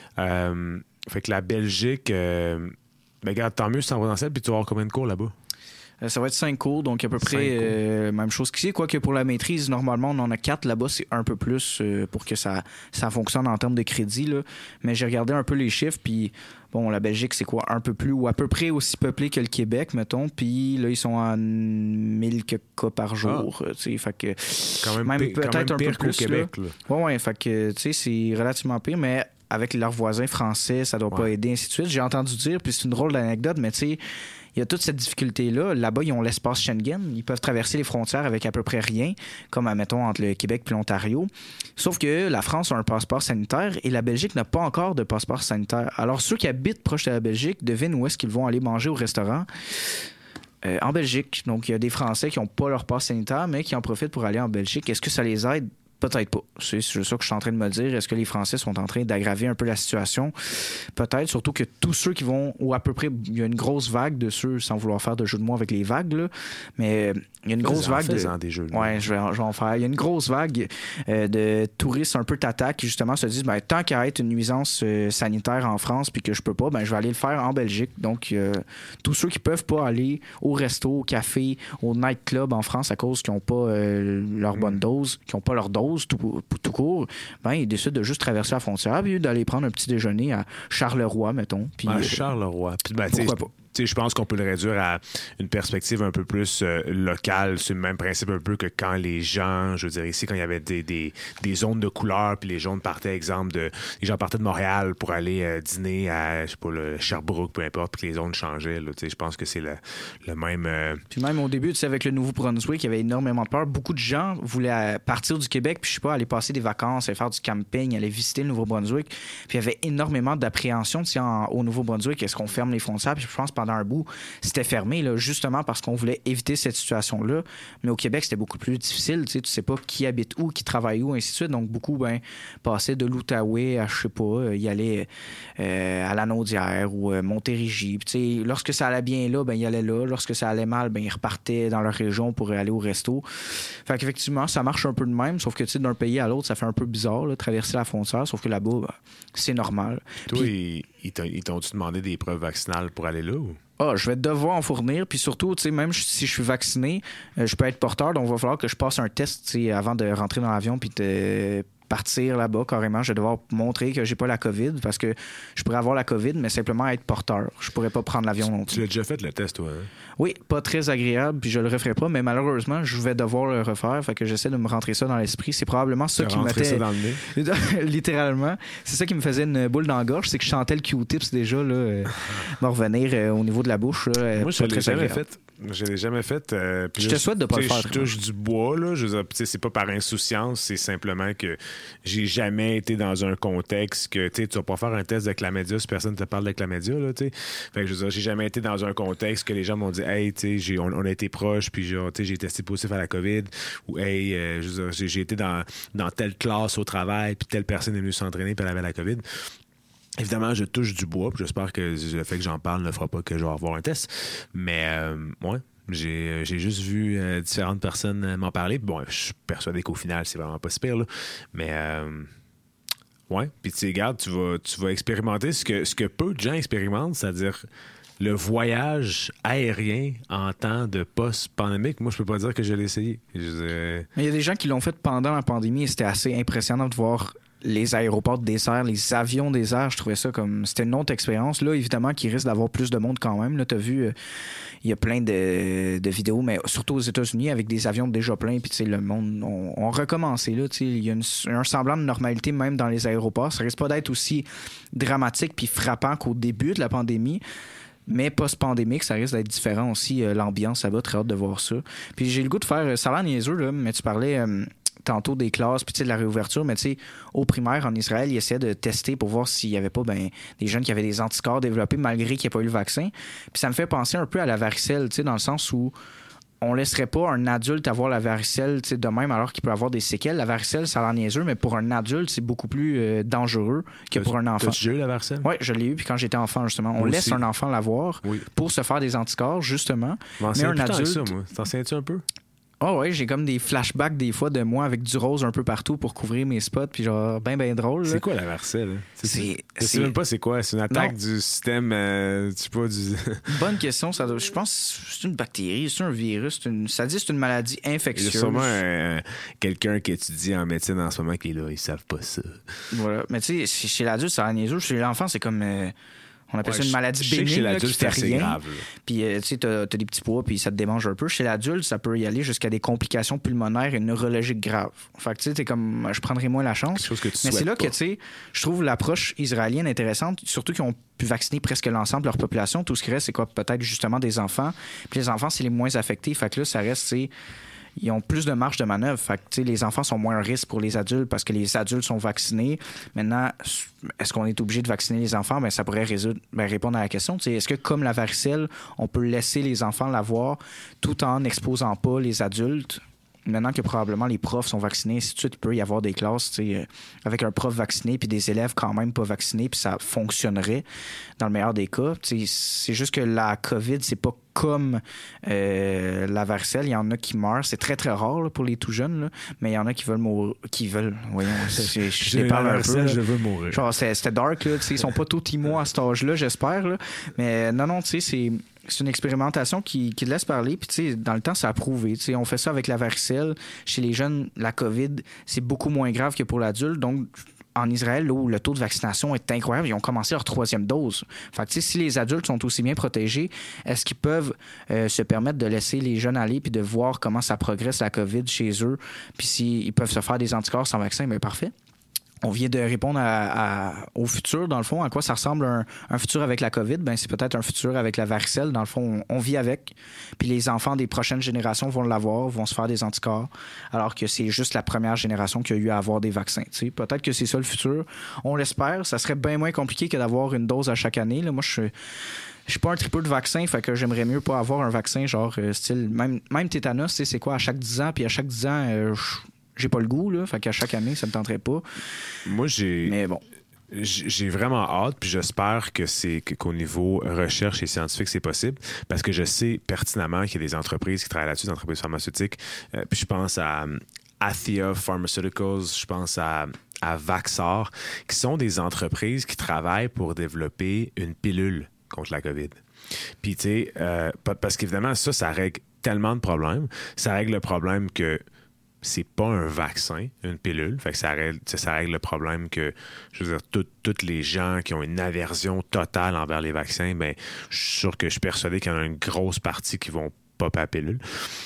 Euh, Fait que la Belgique, euh, ben regarde, tant mieux, c'est en présentiel, puis tu vas avoir combien de cours là-bas? Euh, ça va être cinq cours, donc à peu près euh, même chose qu'ici. Quoique pour la maîtrise, normalement, on en a quatre. Là-bas, c'est un peu plus euh, pour que ça, ça fonctionne en termes de crédit. Là. Mais j'ai regardé un peu les chiffres, puis bon, la Belgique, c'est quoi? Un peu plus ou à peu près aussi peuplé que le Québec, mettons. Puis là, ils sont à mille cas par jour. Ah. Tu sais, fait que quand même, même pire, peut-être quand même un pire peu plus. Qu'au Québec, là. Là. Ouais, ouais, fait que tu sais, c'est relativement pire, mais avec leurs voisins français, ça doit ouais. pas aider, ainsi de suite. J'ai entendu dire, puis c'est une drôle d'anecdote, mais tu sais, il y a toute cette difficulté-là. Là-bas, ils ont l'espace Schengen. Ils peuvent traverser les frontières avec à peu près rien, comme, admettons, entre le Québec et l'Ontario. Sauf que la France a un passeport sanitaire et la Belgique n'a pas encore de passeport sanitaire. Alors, ceux qui habitent proche de la Belgique devinent où est-ce qu'ils vont aller manger au restaurant. Euh, en Belgique. Donc, il y a des Français qui n'ont pas leur passe sanitaire, mais qui en profitent pour aller en Belgique. Est-ce que ça les aide? Peut-être pas. C'est, c'est ça que je suis en train de me dire. Est-ce que les Français sont en train d'aggraver un peu la situation? Peut-être, surtout que tous ceux qui vont, ou à peu près, il y a une grosse vague de ceux, sans vouloir faire de jeu de mots avec les vagues, là, mais il y a une grosse vague de... des jeux de ouais, je vais, je vais en faire. Il y a une grosse vague euh, de touristes un peu tata qui, justement, se disent, ben, tant qu'à être une nuisance euh, sanitaire en France puis que je peux pas, ben, je vais aller le faire en Belgique. Donc, euh, tous ceux qui peuvent pas aller au resto, au café, au nightclub en France à cause qu'ils n'ont pas euh, leur bonne dose, qu'ils n'ont pas leur dose, Tout, tout court, ben, ils décident de juste traverser la frontière puis d'aller prendre un petit déjeuner à Charleroi, mettons. Puis, à Charleroi. Puis, ben, pourquoi pas? Je pense qu'on peut le réduire à une perspective un peu plus euh, locale. C'est le même principe un peu que quand les gens, je veux dire ici, quand il y avait des, des, des zones de couleur, puis les gens partaient, exemple, de, les gens partaient de Montréal pour aller euh, dîner à, je sais pas, le Sherbrooke, peu importe, puis que les zones changeaient. Là, je pense que c'est le, le même... Euh... Puis même au début, tu sais, avec le Nouveau-Brunswick, il y avait énormément de peur. Beaucoup de gens voulaient partir du Québec, puis je sais pas, aller passer des vacances, aller faire du camping, aller visiter le Nouveau-Brunswick. Puis il y avait énormément d'appréhension, tu sais, en, au Nouveau-Brunswick. Est-ce qu'on ferme les frontières? Puis je pense pendant un bout, c'était fermé, là, justement parce qu'on voulait éviter cette situation-là. Mais au Québec, c'était beaucoup plus difficile. Tu sais, tu sais pas qui habite où, qui travaille où, ainsi de suite. Donc, beaucoup, ben, passaient de l'Outaouais à, je sais pas, y allaient euh, à la Naudière ou euh, Montérégie. Puis, tu sais, lorsque ça allait bien là, ben, ils allaient là. Lorsque ça allait mal, ben, ils repartaient dans leur région pour aller au resto. Fait qu'effectivement, ça marche un peu de même, sauf que, tu sais, d'un pays à l'autre, ça fait un peu bizarre, là, traverser la frontière, sauf que là-bas, ben, c'est normal. Toi, Puis, ils, ils t'ont-tu demandé des preuves vaccinales pour aller là ou? Ah, je vais devoir en fournir. Puis surtout, tu sais, même si je suis vacciné, euh, je peux être porteur. Donc, il va falloir que je passe un test, tu sais, avant de rentrer dans l'avion puis de partir là-bas carrément. Je vais devoir montrer que j'ai pas la COVID parce que je pourrais avoir la COVID, mais simplement être porteur. Je pourrais pas prendre l'avion non plus. Tu l'as déjà fait, le test, toi? Hein? Oui, pas très agréable, puis je le referai pas, mais malheureusement, je vais devoir le refaire. Fait que j'essaie de me rentrer ça dans l'esprit. C'est probablement ça qui me mettait... ça dans le nez? Littéralement. C'est ça qui me faisait une boule dans la gorge. C'est que je sentais le Q-tips déjà, là, euh, me revenir euh, au niveau de la bouche. Là, Moi, je l'ai jamais fait. Je l'ai jamais fait. Euh, je te là, souhaite de pas le faire. Je touche du bois, là. Je veux dire, c'est pas par insouciance, c'est simplement que j'ai jamais été dans un contexte que tu vas pas faire un test de chlamydia si personne te parle de chlamydia, là, tu sais. Fait que je veux dire, j'ai jamais été dans un contexte que les gens m'ont dit, hey, tu sais, on, on a été proches, puis genre, tu sais, j'ai testé positif à la COVID, ou hey, euh, je veux dire, j'ai, j'ai été dans, dans telle classe au travail, puis telle personne est venue s'entraîner, puis elle avait la COVID. Évidemment, je touche du bois, puis j'espère que le fait que j'en parle ne fera pas que je vais avoir un test. Mais, euh, ouais, j'ai, j'ai juste vu euh, différentes personnes m'en parler. Bon, je suis persuadé qu'au final, c'est vraiment pas si pire, là. Mais, euh, ouais, puis tu sais, regarde, tu vas, tu vas expérimenter ce que, ce que peu de gens expérimentent, c'est-à-dire le voyage aérien en temps de post-pandémique. Moi, je peux pas dire que je l'ai essayé. Je, euh... Mais il y a des gens qui l'ont fait pendant la pandémie et c'était assez impressionnant de voir les aéroports des airs, les avions des airs. Je trouvais ça comme... C'était une autre expérience. Là, évidemment, qu'il risque d'avoir plus de monde quand même. Là, t'as vu, il euh, y a plein de, de vidéos, mais surtout aux États-Unis, avec des avions déjà pleins, puis tu sais, le monde, on, on recommençait, là, tu sais, il y a une, un semblant de normalité même dans les aéroports. Ça risque pas d'être aussi dramatique puis frappant qu'au début de la pandémie. Mais post-pandémique, ça risque d'être différent aussi, euh, l'ambiance, ça va, très hâte de voir ça. Puis j'ai le goût de faire, ça a l'air niaiseux, là, mais tu parlais euh, tantôt des classes, puis tu sais, de la réouverture, mais tu sais, au primaire, en Israël, ils essaient de tester pour voir s'il y avait pas ben, des jeunes qui avaient des anticorps développés malgré qu'il n'y ait pas eu le vaccin. Puis ça me fait penser un peu à la varicelle, tu sais, dans le sens où on laisserait pas un adulte avoir la varicelle de même alors qu'il peut avoir des séquelles. La varicelle, ça a l'air niaiseux, mais pour un adulte, c'est beaucoup plus euh, dangereux que pour un enfant. T'as-tu eu la varicelle? Oui, je l'ai eu puis quand j'étais enfant, justement. On moi laisse aussi. un enfant l'avoir oui. pour se faire des anticorps, justement. M'en mais un adulte... ça, moi. T'en souviens-tu un peu? Ah oh ouais, j'ai comme des flashbacks des fois de moi avec du rose un peu partout pour couvrir mes spots, puis genre ben ben drôle. Là. C'est quoi la varicelle? Hein? C'est, c'est, je sais même pas c'est quoi. C'est une attaque non. du système, euh, tu sais pas du. Bonne question. Ça doit, je pense que c'est une bactérie, c'est un virus, c'est une, ça dit c'est une maladie infectieuse. Il y a sûrement un, un, quelqu'un qui étudie en médecine en ce moment qui est là, ils savent pas ça. Voilà, mais tu sais, chez l'adulte ça a niaiseux, chez l'enfant c'est comme. Euh, On appelle ouais, ça une maladie bénigne chez l'adulte, qui fait c'est rien. Grave. Puis euh, tu sais, t'as, t'as des petits poids puis ça te démange un peu. Chez l'adulte, ça peut y aller jusqu'à des complications pulmonaires et neurologiques graves. Fait que tu sais, t'es comme, je prendrais moins la chance. Chose que tu Mais c'est là pas. que tu sais, je trouve l'approche israélienne intéressante, surtout qu'ils ont pu vacciner presque l'ensemble de leur population. Tout ce qui reste, c'est quoi, peut-être justement des enfants. Puis les enfants, c'est les moins affectés. Fait que là, ça reste, tu sais. Ils ont plus de marge de manœuvre. Fait que, les enfants sont moins un risque pour les adultes parce que les adultes sont vaccinés. Maintenant, est-ce qu'on est obligé de vacciner les enfants? Ben, ça pourrait résoudre, ben, répondre à la question. T'sais, est-ce que, comme la varicelle, on peut laisser les enfants l'avoir tout en n'exposant pas les adultes? maintenant que probablement les profs sont vaccinés, ainsi de suite, il peut y avoir des classes, tu sais, euh, avec un prof vacciné puis des élèves quand même pas vaccinés, puis ça fonctionnerait dans le meilleur des cas. Tu sais, c'est juste que la COVID, c'est pas comme euh, la varicelle. Il y en a qui meurent. C'est très, très rare là, pour les tout jeunes, là, mais il y en a qui veulent mourir. Qui veulent... Voyons, c'est, c'est, je, je les parle un peu. Là. Je veux mourir. Genre, c'était, c'était dark, là. Ils sont pas tous immo à cet âge-là, j'espère. Là. Mais non, non, tu sais, c'est... C'est une expérimentation qui, qui laisse parler. Puis, tu sais, dans le temps, ça a prouvé. Tu sais, on fait ça avec la varicelle. Chez les jeunes, la COVID, c'est beaucoup moins grave que pour l'adulte. Donc, en Israël, là où le taux de vaccination est incroyable, ils ont commencé leur troisième dose. Fait que, tu sais, si les adultes sont aussi bien protégés, est-ce qu'ils peuvent euh, se permettre de laisser les jeunes aller puis de voir comment ça progresse la COVID chez eux? Puis s'ils peuvent se faire des anticorps sans vaccin, bien parfait. On vient de répondre à, à, au futur, dans le fond. À quoi ça ressemble un, un futur avec la COVID? Ben, c'est peut-être un futur avec la varicelle. Dans le fond, on, on vit avec. Puis les enfants des prochaines générations vont l'avoir, vont se faire des anticorps, alors que c'est juste la première génération qui a eu à avoir des vaccins. T'sais. Peut-être que c'est ça le futur. On l'espère. Ça serait bien moins compliqué que d'avoir une dose à chaque année. Là, moi, je suis... Je suis pas un tripeux de vaccin, fait que j'aimerais mieux pas avoir un vaccin genre euh, style... Même, même tétanos, tu sais, c'est quoi, à chaque dix ans, puis à chaque dix ans... Euh, je... J'ai pas le goût, là. Fait qu'à chaque année, ça me tenterait pas. Moi, j'ai. Mais bon. J'ai vraiment hâte, puis j'espère que c'est qu'au niveau recherche et scientifique, c'est possible, parce que je sais pertinemment qu'il y a des entreprises qui travaillent là-dessus, des entreprises pharmaceutiques. Euh, puis je pense à Athea Pharmaceuticals, je pense à, à Vaxar, qui sont des entreprises qui travaillent pour développer une pilule contre la COVID. Puis, tu sais, euh, parce qu'évidemment, ça, ça règle tellement de problèmes. Ça règle le problème que c'est pas un vaccin, une pilule. Fait que ça règle, ça règle le problème que, je veux dire, tous les gens qui ont une aversion totale envers les vaccins, ben, je suis sûr que je suis persuadé qu'il y en a une grosse partie qui vont popper la pilule.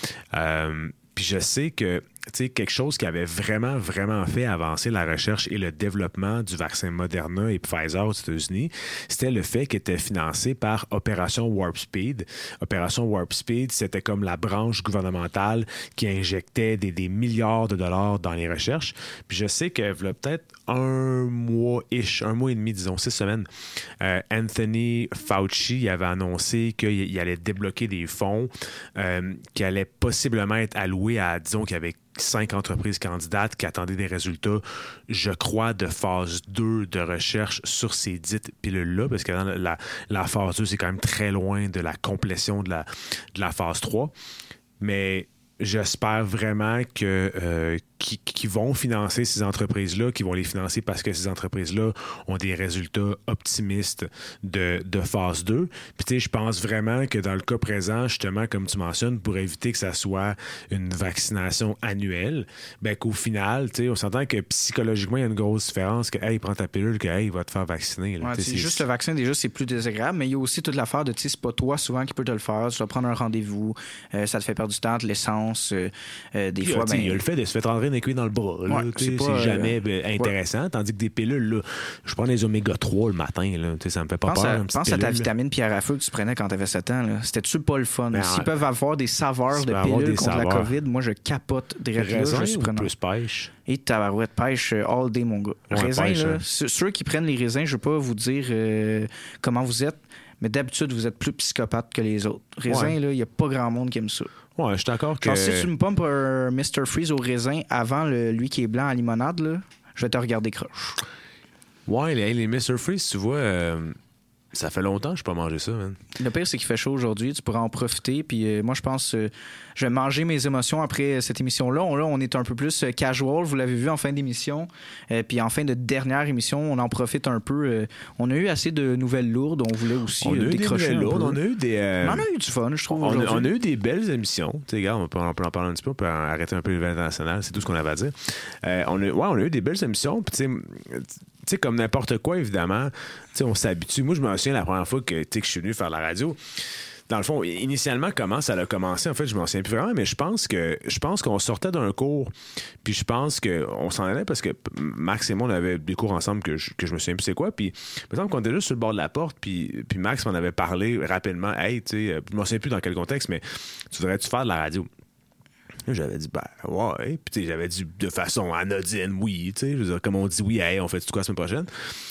Euh, puis je sais que, tu sais, quelque chose qui avait vraiment, vraiment fait avancer la recherche et le développement du vaccin Moderna et Pfizer aux États-Unis, c'était le fait qu'il était financé par Opération Warp Speed. Opération Warp Speed, c'était comme la branche gouvernementale qui injectait des, des milliards de dollars dans les recherches. Puis je sais que il y a peut-être un mois-ish, un mois et demi, disons, six semaines, euh, Anthony Fauci avait annoncé qu'il allait débloquer des fonds euh, qui allaient possiblement être alloués à, disons, qu'il y avait cinq entreprises candidates qui attendaient des résultats, je crois, de phase deux de recherche sur ces dites pilules-là, parce que dans la, la phase deux, c'est quand même très loin de la complétion de la, de la phase trois. Mais j'espère vraiment que euh, qui, qui vont financer ces entreprises-là, qui vont les financer parce que ces entreprises-là ont des résultats optimistes de, de phase deux. Puis tu sais, je pense vraiment que dans le cas présent, justement, comme tu mentionnes, pour éviter que ça soit une vaccination annuelle, ben qu'au final, tu sais, on s'entend que psychologiquement, il y a une grosse différence que, hey, prends ta pilule, que, hey, il va te faire vacciner. Là. Ouais, c'est c'est juste le vaccin, déjà, c'est plus désagréable, mais il y a aussi toute l'affaire de, tu sais, c'est pas toi souvent qui peut te le faire, tu dois prendre un rendez-vous, euh, ça te fait perdre du temps, de l'essence, euh, euh, des puis, fois, ben... Il y a ben... le fait de se faire rentrer une aiguille dans le bras, là, ouais, c'est, pas, c'est jamais euh, intéressant, ouais. Tandis que des pilules, là, je prends des oméga trois le matin, là, ça me fait pas pense peur. À, pense pilule, à ta vitamine pierre à feu que tu prenais quand tu avais sept ans. Là. C'était-tu pas le fun? Ben, S'ils ouais. peuvent avoir des saveurs de pilules contre saveurs. La COVID, moi, je capote des raisin là, je suis ou plus pêche? Et tabarouette pêche all day, mon gars. Ouais, raisin, pêche, là, hein. Ceux qui prennent les raisins, je veux pas vous dire euh, comment vous êtes, mais d'habitude, vous êtes plus psychopathe que les autres. Raisin, ouais. là, il y a pas grand monde qui aime ça. Ouais, je suis d'accord que... Genre, si tu me pompes un mister Freeze au raisin avant le, lui qui est blanc à limonade, là, je vais te regarder croche. Ouais, les, les mister Freeze, tu vois, euh, ça fait longtemps que je n'ai pas mangé ça, man. Le pire, c'est qu'il fait chaud aujourd'hui. Tu pourras en profiter. Puis euh, moi, je pense euh, je vais manger mes émotions après cette émission-là. On, là, on est un peu plus euh, casual. Vous l'avez vu en fin d'émission. Euh, puis en fin de dernière émission, on en profite un peu. Euh, on a eu assez de nouvelles lourdes. On voulait aussi on a euh, eu décrocher des un lourdes. peu. On a eu des... Euh... On a eu du fun, je trouve, on, aujourd'hui. On a eu des belles émissions. Tu sais, regarde, on peut, on peut en parler un petit peu. On peut arrêter un peu l'événement international. C'est tout ce qu'on avait à dire. Euh, on, a, ouais, on a eu des belles émissions. Puis tu sais... Tu sais, comme n'importe quoi, évidemment, tu sais, on s'habitue. Moi, je me souviens la première fois que, que je suis venu faire la radio. Dans le fond, initialement, comment ça a commencé, en fait, je m'en souviens plus vraiment, mais je pense que je pense qu'on sortait d'un cours, puis je pense qu'on s'en allait parce que Max et moi, on avait des cours ensemble que je, que je me souviens plus c'est quoi, puis par exemple, qu'on était juste sur le bord de la porte, puis, puis Max m'en avait parlé rapidement. Hey, tu sais, je m'en souviens plus dans quel contexte, mais tu devrais-tu faire de la radio? J'avais dit, ben, ouais. Puis, j'avais dit de façon anodine, oui. Tu sais, je veux dire, comme on dit, oui, hey, on fait tout quoi la semaine prochaine.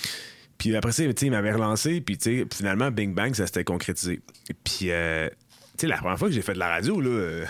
Puis après ça, il m'avait relancé. Puis, tu sais, finalement, bing bang, ça s'était concrétisé. Puis, euh, tu sais, la première fois que j'ai fait de la radio, là, euh,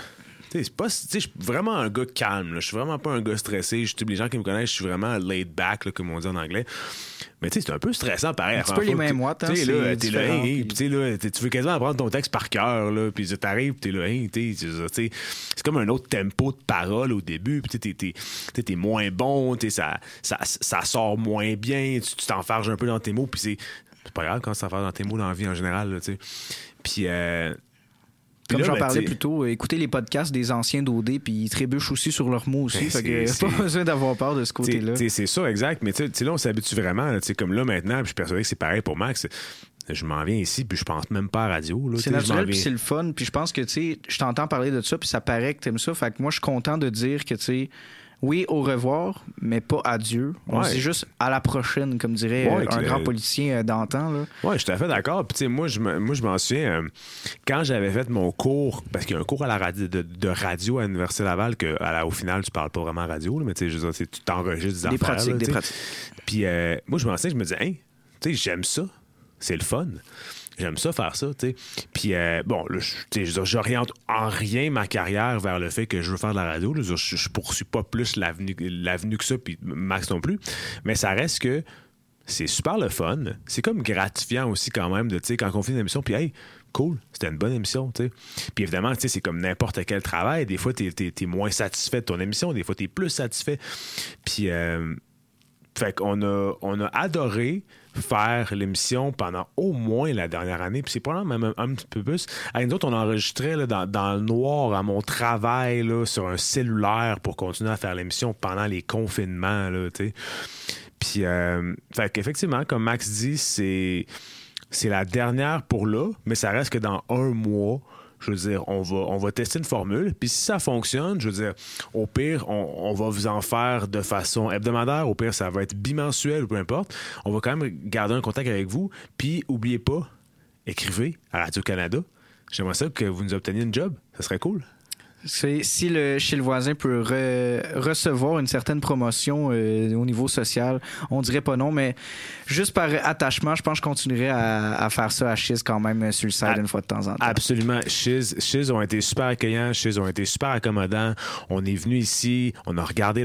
Tu sais, c'est pas, tu sais, je suis vraiment un gars calme. Là. Je suis vraiment pas un gars stressé. Je, les gens qui me connaissent, je suis vraiment laid back, là, comme on dit en anglais. Mais tu sais, c'est un peu stressant, pareil. Un petit peu les mains moites, hein. Tu sais, là, t'es là, hey, puis... tu sais, là, tu veux quasiment apprendre ton texte par cœur, là. Puis t'arrives, t'es là, hey, tu sais, c'est comme un autre tempo de parole au début. Puis t'es, t'es, t'es, t'es moins bon, tu sais, ça, ça, ça sort moins bien. Tu, tu t'enfarges un peu dans tes mots. Puis c'est, c'est pas grave quand tu t'enfarges dans tes mots dans la vie en général, tu sais. Puis, euh, Comme là, j'en ben, parlais t'sais... plus tôt, écoutez les podcasts des anciens d'O D, puis ils trébuchent aussi sur leurs mots aussi. Ben, fait que c'est... pas besoin d'avoir peur de ce côté-là. T'sais, c'est ça, exact. Mais tu sais, là, on s'habitue vraiment. Là, comme là, maintenant, puis je suis persuadé que c'est pareil pour Max. Je m'en viens ici, puis je pense même pas à la radio. Là, c'est naturel, puis c'est le fun. Puis je pense que, tu sais, je t'entends parler de ça, puis ça paraît que t'aimes ça. Fait que moi, je suis content de dire que, tu sais, oui, au revoir, mais pas adieu. On ouais. dit juste à la prochaine, comme dirait ouais, un que, grand euh... politicien d'antan. Là. Oui, je suis tout à fait d'accord. Puis, tu sais, moi, je me, moi, je m'en souviens, euh, quand j'avais fait mon cours, parce qu'il y a un cours à la radio, de, de radio à l'Université Laval, que à la, au final, tu parles pas vraiment radio, là, mais tu sais, tu t'enregistres des, des affaires. Pratiques, là, des pratiques. Puis, euh, moi, je m'en souviens, je me disais, hey, tu sais, j'aime ça. C'est le fun. J'aime ça faire ça, tu sais. Puis, euh, bon, là, je, j'oriente en rien ma carrière vers le fait que je veux faire de la radio. Là. Je, je poursuis pas plus l'avenue, l'avenue que ça, puis Max non plus. Mais ça reste que c'est super le fun. C'est comme gratifiant aussi quand même de, tu sais, quand on fait une émission, puis hey, cool, c'était une bonne émission, tu sais. Puis évidemment, tu sais, c'est comme n'importe quel travail. Des fois, t'es, t'es, t'es moins satisfait de ton émission. Des fois, t'es plus satisfait. Puis, euh, fait qu'on a, on a adoré faire l'émission pendant au moins la dernière année, puis c'est probablement même un, un petit peu plus. Avec nous autres, on enregistrait là, dans, dans le noir à mon travail là, sur un cellulaire pour continuer à faire l'émission pendant les confinements, là, tu sais. Puis, euh, fait qu'effectivement, comme Max dit, c'est, c'est la dernière pour là, mais ça reste que dans un mois, je veux dire, on va, on va tester une formule. Puis si ça fonctionne, je veux dire, au pire, on, on va vous en faire de façon hebdomadaire. Au pire, ça va être bimensuel ou peu importe. On va quand même garder un contact avec vous. Puis, oubliez pas, écrivez à Radio-Canada. J'aimerais ça que vous nous obteniez une job. Ça serait cool. C'est, si le chez le voisin peut re, recevoir une certaine promotion euh, au niveau social, on dirait pas non, mais juste par attachement, je pense que je continuerai à, à faire ça à Chiz quand même sur le side une fois de temps en temps. Absolument. Chiz, Chiz ont été super accueillants, Chiz ont été super accommodants. On est venu ici, on a regardé